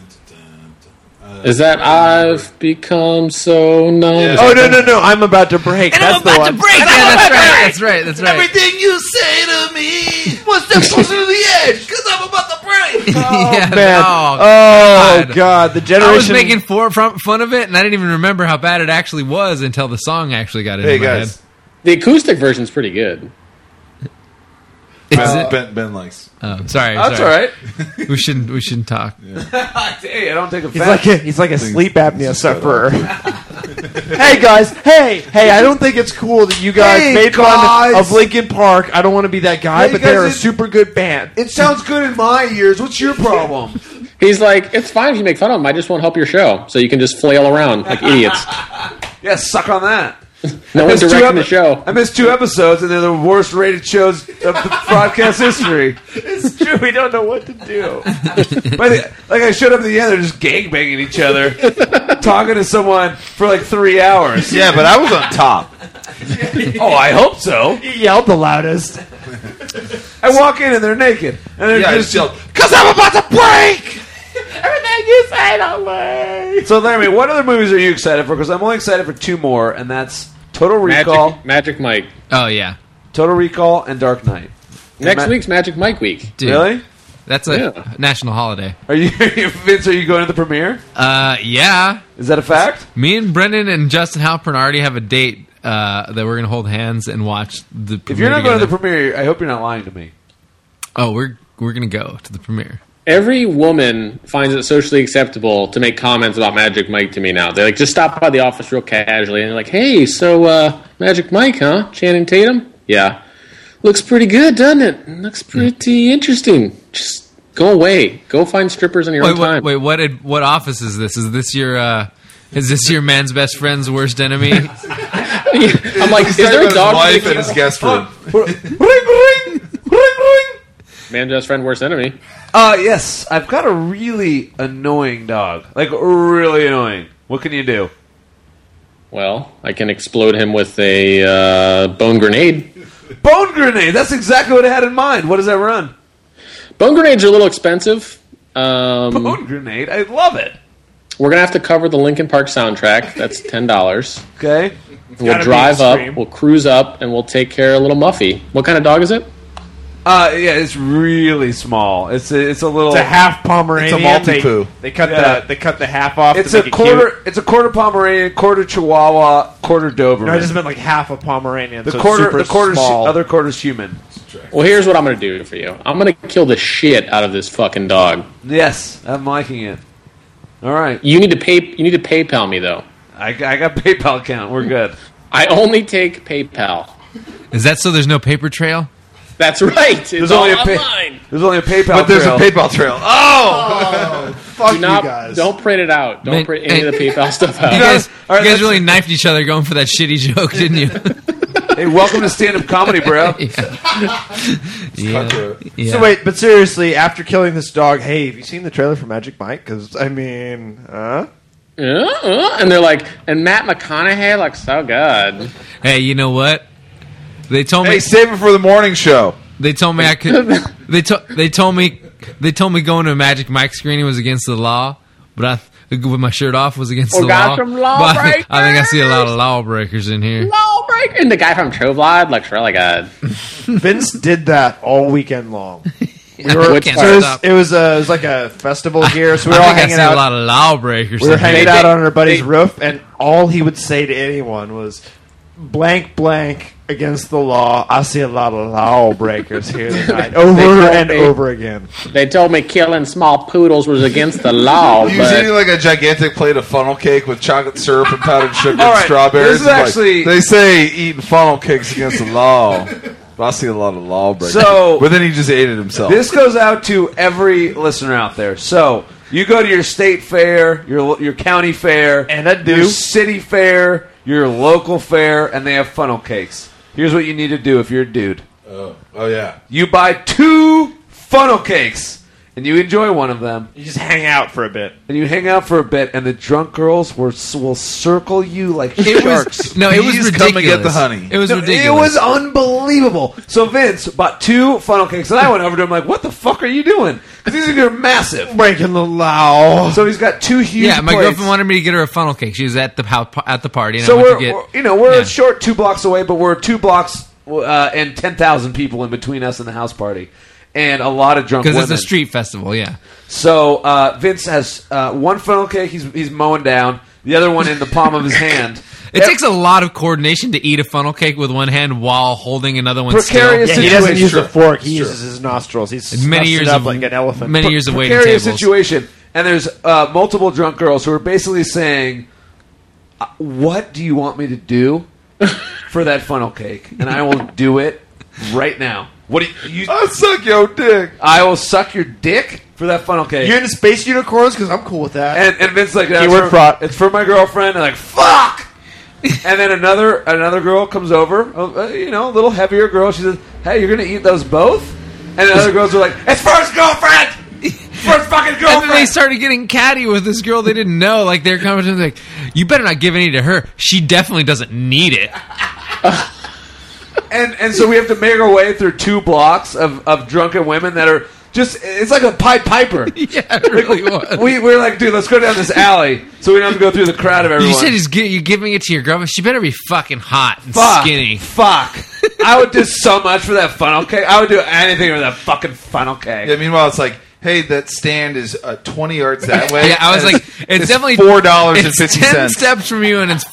Is that I've become so numb? Yeah. Oh no! I'm about to break. And That's I'm about the one. to break! Yeah, that's right. Everything you say to me was step closer to the edge because I'm about to break. Yeah, Man. oh, Oh God! The generation. I was making fun of it, and I didn't even remember how bad it actually was until the song actually got into Hey my guys, head. The acoustic version's pretty good. Is it? Ben likes. Oh, sorry. that's all right. We shouldn't talk. Hey, I don't take He's like a sleep apnea sufferer. Hey guys, hey! I don't think it's cool that you guys Hey, made guys. fun of Linkin Park. I don't want to be that guy, Hey, but guys, they're a it- super good band. It sounds good in my ears. What's your problem? He's like, it's fine if you make fun of them. I just won't help your show, so you can just flail around like idiots. Yeah, suck on that. No one's missed directing the show. I missed 2 episodes, and they're the worst rated shows of the broadcast history. It's true. We don't know what to do. Like I showed up at the end, they're just gangbanging each other, talking to someone for like 3 hours. Yeah, but I was on top. Oh, I hope so. He yelled the loudest. I walk in and they're naked, and they're Yeah, I just just yelled, "'Cause I'm about to break!" Everything you say, don't worry. So, Laramie, what other movies are you excited for? Because I'm only excited for 2 more, and that's Total Recall, Magic Mike. Oh yeah, Total Recall, and Dark Knight. Next week's Magic Mike week. dude. Really? That's a national holiday. Are you, Vince? Are you going to the premiere? Yeah. Is that a fact? Me and Brendan and Justin Halpern already have a date that we're going to hold hands and watch the premiere If you're not together. going to the premiere, I hope you're not lying to me. Oh, we're going to go to the premiere. Every woman finds it socially acceptable to make comments about Magic Mike to me now. They like just stop by the office real casually and they're like, "Hey, so Magic Mike, huh? Channing Tatum? Yeah, looks pretty good, doesn't it? Looks pretty interesting. Just go away. Go find strippers on your own time." Wait, what office is this? Is this your man's best friend's worst enemy? I'm like, is there a His dog? wife and his guest room. Man's best friend, worst enemy. Yes, I've got a really annoying dog. Like, really annoying. What can you do? Well, I can explode him with a bone grenade. Bone grenade! That's exactly what I had in mind. What does that run? Bone grenades are a little expensive. Bone grenade? I love it. We're gonna have to cover the Linkin Park soundtrack. That's $10. Okay. We'll gotta drive be up, extreme. we'll cruise up, and we'll take care of little Muffy. What kind of dog is it? Yeah, it's really small. It's a little. It's a half Pomeranian. It's a multi-poo. They cut Yeah. the half off. It's to a make quarter. It cute. It's a quarter Pomeranian, quarter Chihuahua, quarter Doberman. No, I just meant like half a Pomeranian. the so quarter. super The quarter's small. other quarter's human. Well, here's what I'm gonna do for you. I'm gonna kill the shit out of this fucking dog. Yes, I'm liking it. All right, You need to PayPal me though. I got PayPal account. We're good. I only take PayPal. Is that so there's no paper trail? That's right. It's There's all only a online. There's only a PayPal. But there's trail. a PayPal trail. Oh! Fuck Do you not, guys. don't print it out. Don't Man, print any of the PayPal stuff out. You guys, all right, you guys let's- really knifed each other going for that shitty joke, didn't you? Hey, welcome to stand-up comedy, bro. Yeah. Yeah. So wait, but seriously, after killing this dog, hey, have you seen the trailer for Magic Mike? Because I mean, And they're like, and Matt McConaughey looks so good. Hey, you know what? They told me. Hey, save it for the morning show. They told me I could. They told me going to a Magic Mike screening was against the law, but with my shirt off was against the got law. some But I think I lawbreakers. see a lot of lawbreakers in here. Lawbreaker. And the guy from True Blood looks really good. Vince did that all weekend long. We I were, can't so stop. it was like a festival here, so we I were all think I hanging see out. a lot of lawbreakers. We were in here. hanging out on our buddy's roof, and all he would say to anyone was, blank, blank, against the law. I see a lot of lawbreakers here tonight. Over and over again. They told me killing small poodles was against the law. He was but eating like a gigantic plate of funnel cake with chocolate syrup and powdered sugar All and right, strawberries. this is It's like, actually- they say eating funnel cakes against the law. But I see a lot of lawbreakers. So- but then he just ate it himself. This goes out to every listener out there. So you go to your state fair, your county fair, And I do. your city fair, your local fair, and they have funnel cakes. Here's what you need to do if you're a dude. Oh yeah. You buy 2 funnel cakes, and you enjoy one of them. You just hang out for a bit. And you hang out for a bit, and the drunk girls will circle you like sharks. No, it was Bees ridiculous. come and get the honey. It was No, ridiculous. It was unbelievable. So Vince bought 2 funnel cakes, and I went over to him like, "What the fuck are you doing?" Because these are massive. Breaking the law. So he's got 2 huge. Yeah, my plates. girlfriend wanted me to get her a funnel cake. She was at the party. And So I went we're to get, we're a short 2 blocks away, but we're 2 blocks and 10,000 people in between us and the house party, and a lot of drunk because women. it's a street festival. Yeah, So Vince has 1 funnel cake. He's mowing down. The other one in the palm of his hand. it takes a lot of coordination to eat a funnel cake with one hand while holding another one. Precarious still. He doesn't use True. a fork. He True. uses his nostrils. He's Many snuffs years it up of like an elephant. Many years of waiting Precarious tables. situation. And there's multiple drunk girls who are basically saying, "What do you want me to do for that funnel cake?" And I will do it right now. What do you? I'll suck your dick. I will suck your dick for that funnel cake. You're into space unicorns? Because I'm cool with that. And Vince like, Keyword fraud. It's for my girlfriend. And like, fuck. And then another girl comes over, a little heavier girl. She says, "Hey, you're gonna eat those both?" And the other girls are like, "It's for his girlfriend, for his fucking And girlfriend." then they started getting catty with this girl they didn't know. Like their conversation, like, "You better not give any to her. She definitely doesn't need it." And so we have to make our way through 2 blocks of drunken women that are just, it's like a Pied Piper. Yeah, it really was. We're like, dude, let's go down this alley so we don't have to go through the crowd of everyone. You said you're giving it to your girlfriend. She better be fucking hot and Fuck. skinny. Fuck. I would do so much for that funnel cake. I would do anything for that fucking funnel cake. Yeah, meanwhile, it's like, hey, that stand is 20 yards that way. Yeah, I was and like, it's definitely $4.50. It's 10 steps from you, and it's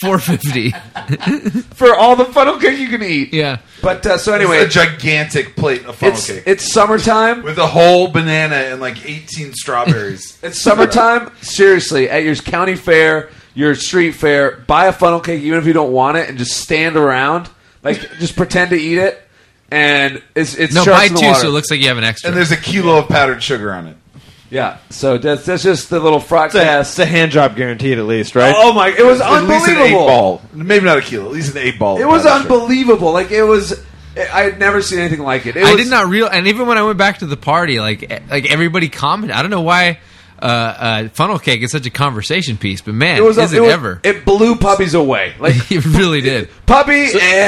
$4.50 for all the funnel cake you can eat. Yeah, but so anyway, it's a gigantic plate of funnel cake it's summertime with a whole banana and like 18 strawberries. It's summertime. Seriously, at your county fair, your street fair, buy a funnel cake even if you don't want it, and just stand around, like just pretend to eat it. And it's no, sharks buy in the 2, water. so it looks like you have an extra. And there's a kilo of powdered sugar on it. Yeah, so that's just the little frog It's cast. a hand job guaranteed, at least, right? Oh my! It was At least an 8 unbelievable. ball. Maybe not a kilo. At least an 8 ball. It was unbelievable. Like it was. I had never seen anything like it. I did not realize, and even when I went back to the party, like everybody commented. I don't know why funnel cake is such a conversation piece, but man, ever? It blew puppies away. Like it really did. Puppy,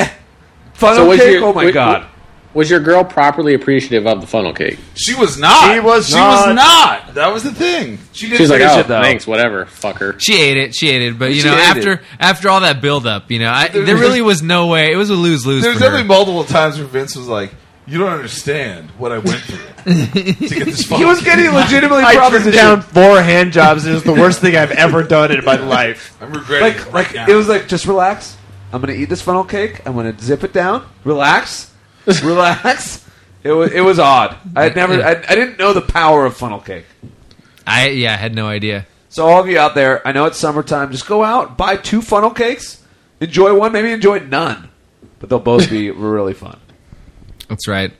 funnel was cake. your- Oh my god! Was your girl properly appreciative of the funnel cake? She was not. She was not. That was the thing. She did She's like, finish "Oh, it though. thanks, whatever, fucker." She ate it, but She ate it. after all that build up, there really was no way. It was a lose lose. There's for her. definitely multiple times where Vince was like, "You don't understand what I went through to get this." He was getting legitimately I turned propositioned. down 4 hand jobs. It was the worst thing I've ever done in my life. I'm regretting it. Like right it was like, just relax. I'm gonna eat this funnel cake. I'm gonna zip it down. Relax, relax. It was odd. I didn't know the power of funnel cake. I had no idea. So all of you out there, I know it's summertime. Just go out, buy 2 funnel cakes, enjoy one, maybe enjoy none, but they'll both be really fun. That's right.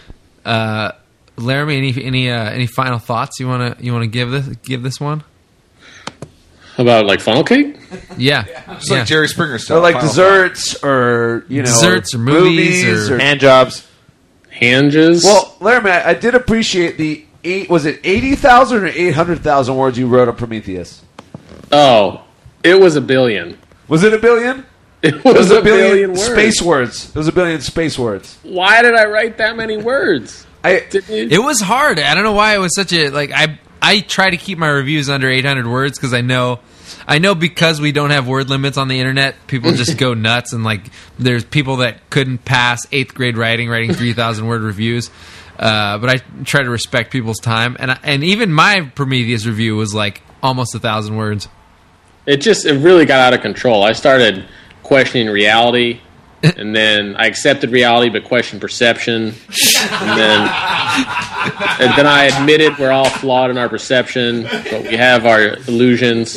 Laramie, any final thoughts you wanna give this one? About like funnel cake? Yeah, It's like Jerry Springer stuff. Or like desserts, or desserts, or movies, or hand jobs. Hanges? Well, Laramie, I did appreciate the 80,000 or 800,000 words you wrote on Prometheus? Oh, it was a billion. Was it a billion? It was a billion words. Space words. It was a billion space words. Why did I write that many words? It was hard. I don't know why it was such a I try to keep my reviews under 800 words because I know because we don't have word limits on the internet, people just go nuts, and like there's people that couldn't pass 8th grade writing 3,000 word reviews. But I try to respect people's time, and even my Prometheus review was like almost 1,000 words. it really got out of control. I started questioning reality, and then I accepted reality but questioned perception, and then I admitted we're all flawed in our perception, but we have our illusions.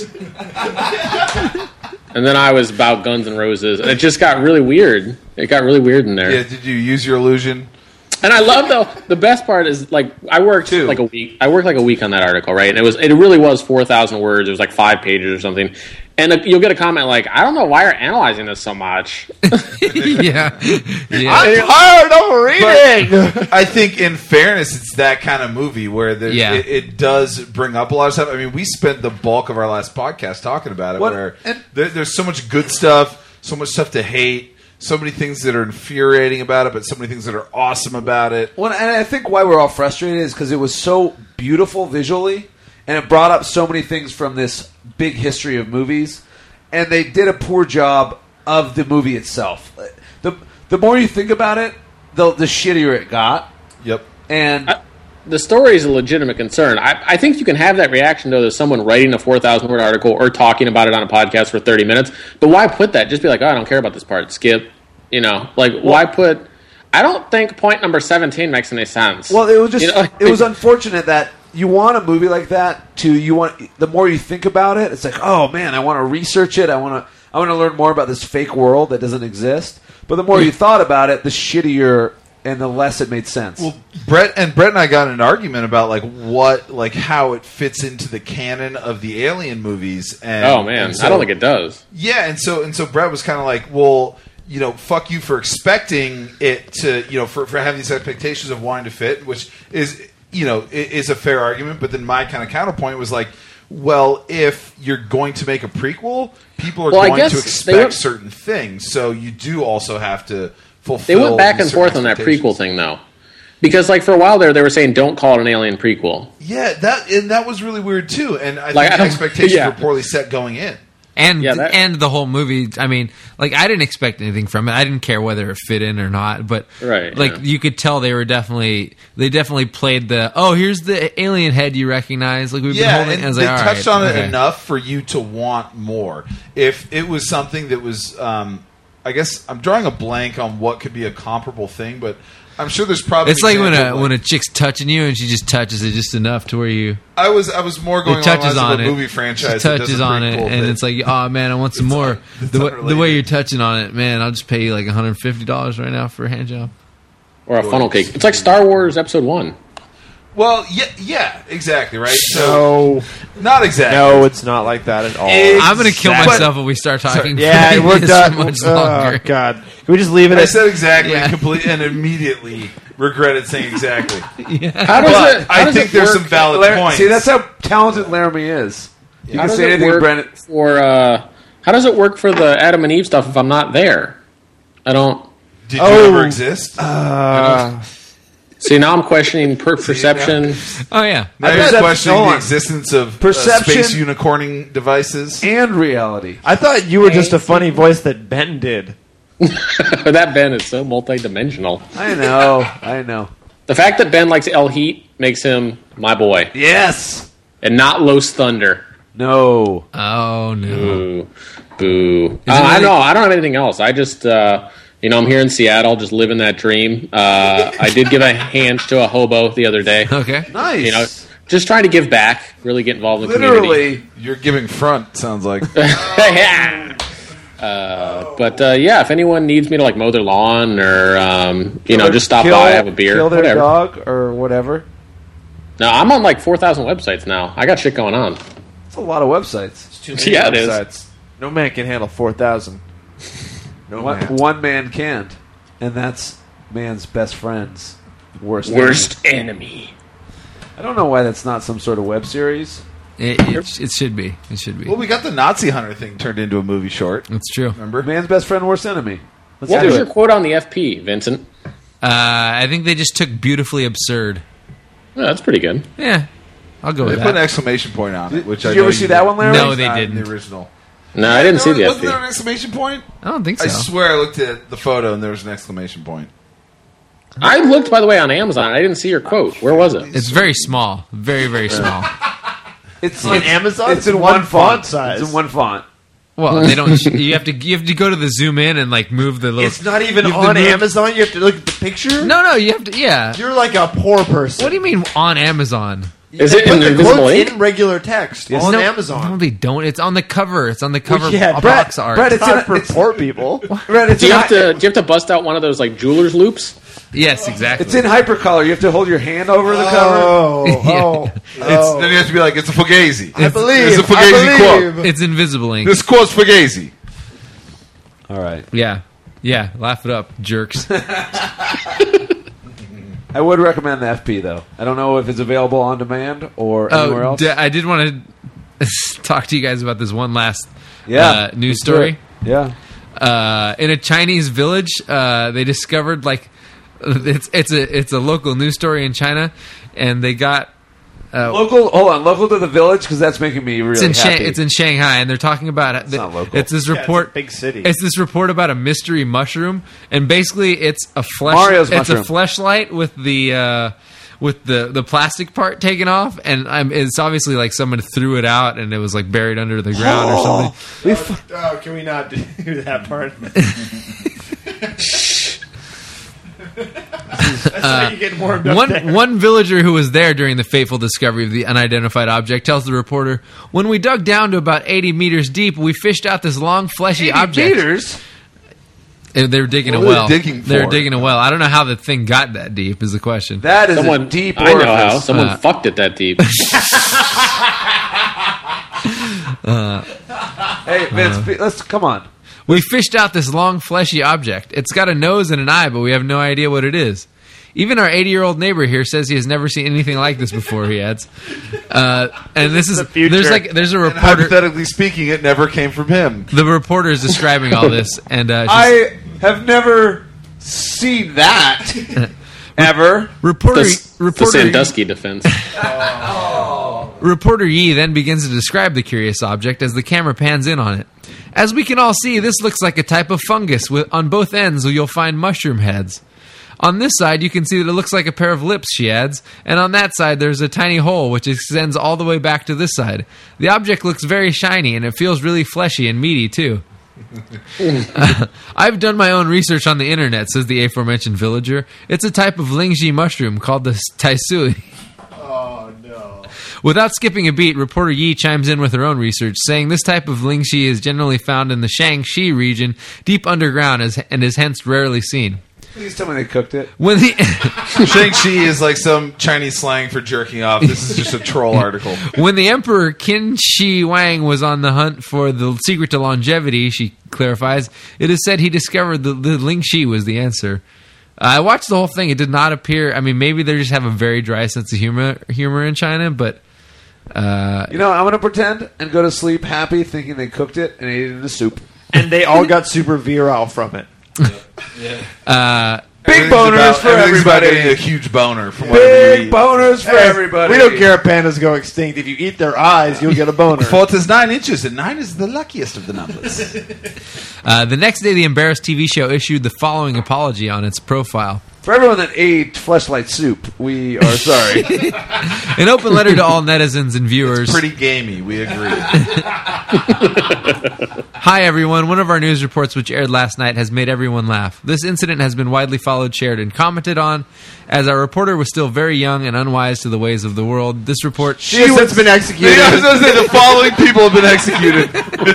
And then I was about Guns N' Roses, and it just got really weird. It got really weird in there. Yeah, did you use your illusion? And I love, though, the best part is, like, I worked like a week. I worked like a week on that article, right? And it really was 4,000 words. It was like 5 pages or something. And you'll get a comment like, I don't know why you're analyzing this so much. Yeah. I'm tired of reading. I think, in fairness, it's that kind of movie where it does bring up a lot of stuff. I mean, we spent the bulk of our last podcast talking about it, where there's so much good stuff, so much stuff to hate. So many things that are infuriating about it, but so many things that are awesome about it. Well, and I think why we're all frustrated is because it was so beautiful visually, and it brought up so many things from this big history of movies, and they did a poor job of the movie itself. The more you think about it, the shittier it got. Yep. And the story is a legitimate concern. I think you can have that reaction, though, to someone writing a 4,000-word article or talking about it on a podcast for 30 minutes. But why put that? Just be like, oh, I don't care about this part. Skip. You know, like, why put... I don't think point number 17 makes any sense. Well, it was just... it was unfortunate that you want a movie like that the more you think about it, it's like, oh, man, I want to research it. I want to learn more about this fake world that doesn't exist. But the more you thought about it, the shittier... and the less it made sense. Well, Brett and I got in an argument about how it fits into the canon of the Alien movies. And, oh man, I don't think it does. Yeah, and so Brett was kind of like, well, you know, fuck you for expecting it to, you know, for having these expectations of wanting to fit, which is, you know, is a fair argument. But then my kind of counterpoint was like, well, if you're going to make a prequel, people are going to expect certain things, so you do also have to. They went back and forth on that prequel thing, though, because like for a while there, they were saying don't call it an Alien prequel. Yeah, that was really weird too, and I think expectations were poorly set going in. And the whole movie, I mean, like I didn't expect anything from it. I didn't care whether it fit in or not, but you could tell they definitely played here's the alien head you recognize. Like we've been holding it. And they touched on it enough for you to want more. If it was something that was. I guess I'm drawing a blank on what could be a comparable thing, but I'm sure there's probably. It's like when a chick's touching you and she just touches it just enough to where you. I was more going along the lines of a movie franchise. She touches on it, and it's like, oh man, I want some more. The way you're touching on it, man, I'll just pay you like $150 right now for a hand job or a funnel cake. It's like Star Wars Episode 1. Well, yeah, exactly, right? So, not exactly. No, it's not like that at all. I'm going to kill myself if we start talking. Yeah, we're done. Oh, God. Can we just leave it I said exactly and immediately regretted saying exactly. I think there's some valid points. See, that's how talented Laramie is. You can say anything, Brandon. How does it work for the Adam and Eve stuff if I'm not there? I don't... Did you ever exist? See, now I'm questioning perception. Oh, yeah. Now you're questioning the existence of space unicorning devices. And reality. I thought you were just a funny voice that Ben did. That Ben is so multidimensional. I know. The fact that Ben likes El Heat makes him my boy. Yes! And not Los Thunder. No. Oh, no. Boo. I don't have anything else. I just... I'm here in Seattle, just living that dream. I did give a hand to a hobo the other day. Okay. Nice. Just trying to give back, really get involved in the community. Literally, you're giving front, sounds like. Yeah. If anyone needs me to like mow their lawn or just stop by, have a beer, kill their dog or whatever. No, I'm on like 4,000 websites now. I got shit going on. It's a lot of websites. It's too many websites. It is. No man can handle 4,000. One man can't, and that's man's best friend's worst enemy. I don't know why that's not some sort of web series. It should be. It should be. Well, we got the Nazi Hunter thing turned into a movie short. That's true. Remember? Man's best friend, worst enemy. What was your quote on the FP, Vincent? I think they just took beautifully absurd. Yeah, that's pretty good. Yeah, I'll go with that. They put an exclamation point on it. Did you ever see that one, Larry? No, they didn't. The original. No, I didn't see the FP. Wasn't there an exclamation point? I don't think so. I swear I looked at the photo and there was an exclamation point. I looked, by the way, on Amazon. I didn't see your quote. Where was it? It's very small. Very, very small. It's on Amazon. It's in one font size. It's in one font. Well, they don't. You have to go to the zoom in and like move the little. It's not even you have to on move- Amazon. You have to look at the picture. No, you have to. Yeah, You're like a poor person. what do you mean on Amazon? Is They it put in the invisible quotes ink? in regular text on No, Amazon? No, they don't. It's on the cover. It's on the cover yeah, box art. Brett, it's Not in, for poor people. Brett, it's Do you in, have to bust out one of those like jeweler's loops? Yes, exactly. it's in hypercolor. You have to hold your hand over the cover. Oh. Then you have to be like, it's a Fugazi. I believe. It's a Fugazi quote. It's invisible ink. This quote's Fugazi. All right. Yeah, laugh it up, jerks. I would recommend the FP though. I don't know if it's available on demand or anywhere else. I did want to talk to you guys about this one last news let's do story. it. Yeah. In a Chinese village, they discovered like it's a local news story in China, and they got local to the village because that's making me really happy. it's in Shanghai, and they're talking about not local. It's this report, it's a big city. It's this report about a mystery mushroom, and basically it's a Mario's it's mushroom. a fleshlight with the plastic part taken off, and it's obviously like someone threw it out and it was like buried under the ground or something. Can we not do that part? That's how you get warmed up there. One villager who was there during the fateful discovery of the unidentified object tells the reporter, "When we dug down to about 80 meters deep, we fished out this long, fleshy 80 object." meters? They were digging What a were they well. digging They were for? digging a well. I don't know how the thing got that deep. Is the question? That is Someone a deep I know how. orifice. Someone fucked it that deep. Hey, Vince, let's come on. We fished out this long, fleshy object. It's got a nose and an eye, but we have no idea what it is. Even our 80-year-old neighbor here says he has never seen anything like this before. He adds, and this is the future. there's a And reporter. hypothetically speaking, it never came from him. The reporter is describing all this, and I have never seen that ever. reporter The Sandusky defense. Reporter Yi then begins to describe the curious object as the camera pans in on it. As we can all see, this looks like a type of fungus. On both ends, you'll find mushroom heads. On this side, you can see that it looks like a pair of lips, she adds, and on that side, there's a tiny hole which extends all the way back to this side. The object looks very shiny, and it feels really fleshy and meaty, too. I've done my own research on the internet, says the aforementioned villager. It's a type of Lingxi mushroom called the taisui. Without skipping a beat, reporter Yi chimes in with her own research, saying this type of Lingxi is generally found in the Shaanxi region, deep underground, and is hence rarely seen. Please tell me they cooked it. When the Shang-Chi is like some Chinese slang for jerking off. This is just a troll article. When the Emperor Qin Shi Huang was on the hunt for the secret to longevity, she clarifies, it is said he discovered the Lingxi was the answer. I watched the whole thing. It did not appear. I mean, maybe they just have a very dry sense of humor in China, but. I'm going to pretend and go to sleep happy thinking they cooked it and ate it in the soup. And they all got super virile from it. Big boners for everybody. Getting a huge boner from whatever you Big eat. boners for everybody. We don't care if pandas go extinct. If you eat their eyes, you'll get a boner. 4 is 9 inches, and 9 is the luckiest of the numbers. The next day, the Embarrassed TV show issued the following apology on its profile. For everyone that ate fleshlight soup, we are sorry. An open letter to all netizens and viewers. Pretty gamey, we agree. Hi, everyone. One of our news reports, which aired last night, has made everyone laugh. This incident has been widely followed, shared, and commented on. As our reporter was still very young and unwise to the ways of the world, this report... She has been executed. I was going to say the following people have been executed.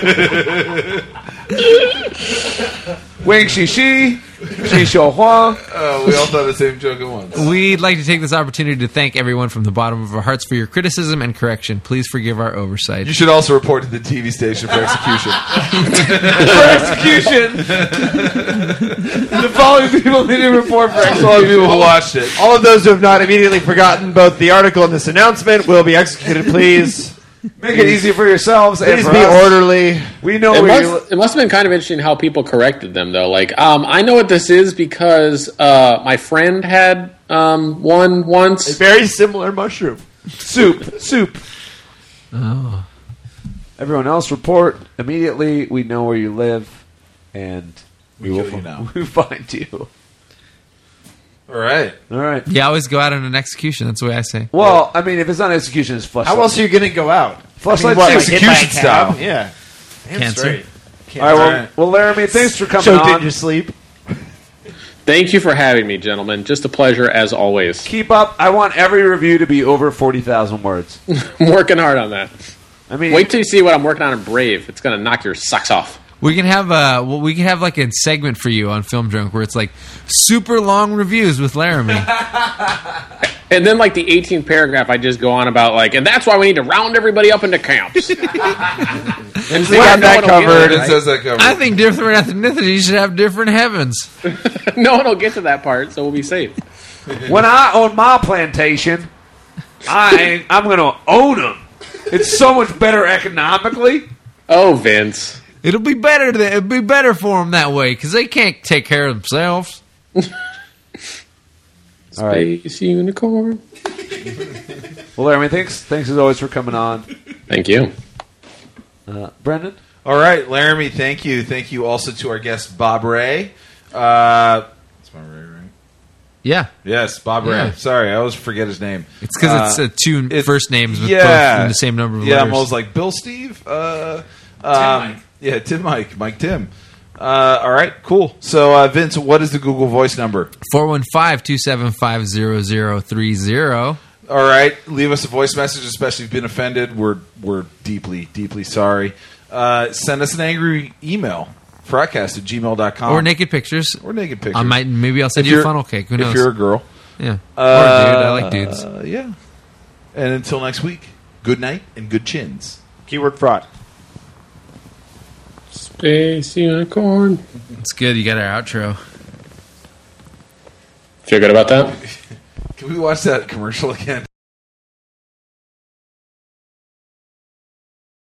Wang Shi, Xi Xiu Hua. We all thought the same joke at once. We'd like to take this opportunity to thank everyone from the bottom of our hearts for your criticism and correction. Please forgive our oversight. You should also report to the TV station for execution. For execution. The following people need to report for execution. All the people who watched it. All of those who have not immediately forgotten both the article and this announcement will be executed, please. Make it easy for yourselves and Please for be us. orderly. We know It where must have been kind of interesting how people corrected them, though. Like, I know what this is because my friend had one once. A very similar mushroom. Soup. Oh. Everyone else report immediately. We know where you live, and We will you now. we'll find you. All right. You always go out on an execution. That's the way I say. Well, I mean, if it's not execution, it's flashlight. How else are you going to go out? Flashlight execution style. Yeah. Damn Cancer. straight. All right, well, Laramie, thanks for coming Choked on. in your sleep. Thank you for having me, gentlemen. Just a pleasure as always. Keep up. I want every review to be over 40,000 words. I'm working hard on that. I mean, Wait till you see what I'm working on in Brave. It's going to knock your socks off. We can have like a segment for you on Film Drunk where it's like super long reviews with Laramie. And then, like, the 18th paragraph, I just go on about, like, and that's why we need to round everybody up into camps. We got that covered. It says that covered. I think different ethnicities should have different heavens. No one will get to that part, so we'll be safe. when I own my plantation, I'm going to own them. It's so much better economically. Oh, Vince. It'll be better for them that way because they can't take care of themselves. All right. Space unicorn. Well, Laramie, thanks as always for coming on. Thank you. Brendan? All right, Laramie, thank you. Thank you also to our guest, Bob Ray. It's Bob Ray, right? Yeah. Yes, Bob Yeah. Ray. Sorry, I always forget his name. It's because it's two first names with both in the same number of Yeah, letters. I'm always like, Bill Steve? Yeah, Tim Mike Tim. All right, cool. So, Vince, what is the Google Voice number? 415-275-0030. All right, leave us a voice message, especially if you've been offended. We're deeply, deeply sorry. Send us an angry email, frotcast@gmail.com. Or naked pictures. Maybe I'll send you a funnel cake. Who knows? If you're a girl. Yeah. Or a dude. I like dudes. Yeah. And until next week, good night and good chins. Keyword fraught. Space unicorn. It's good. You got our outro. Feel good about that? Can we watch that commercial again?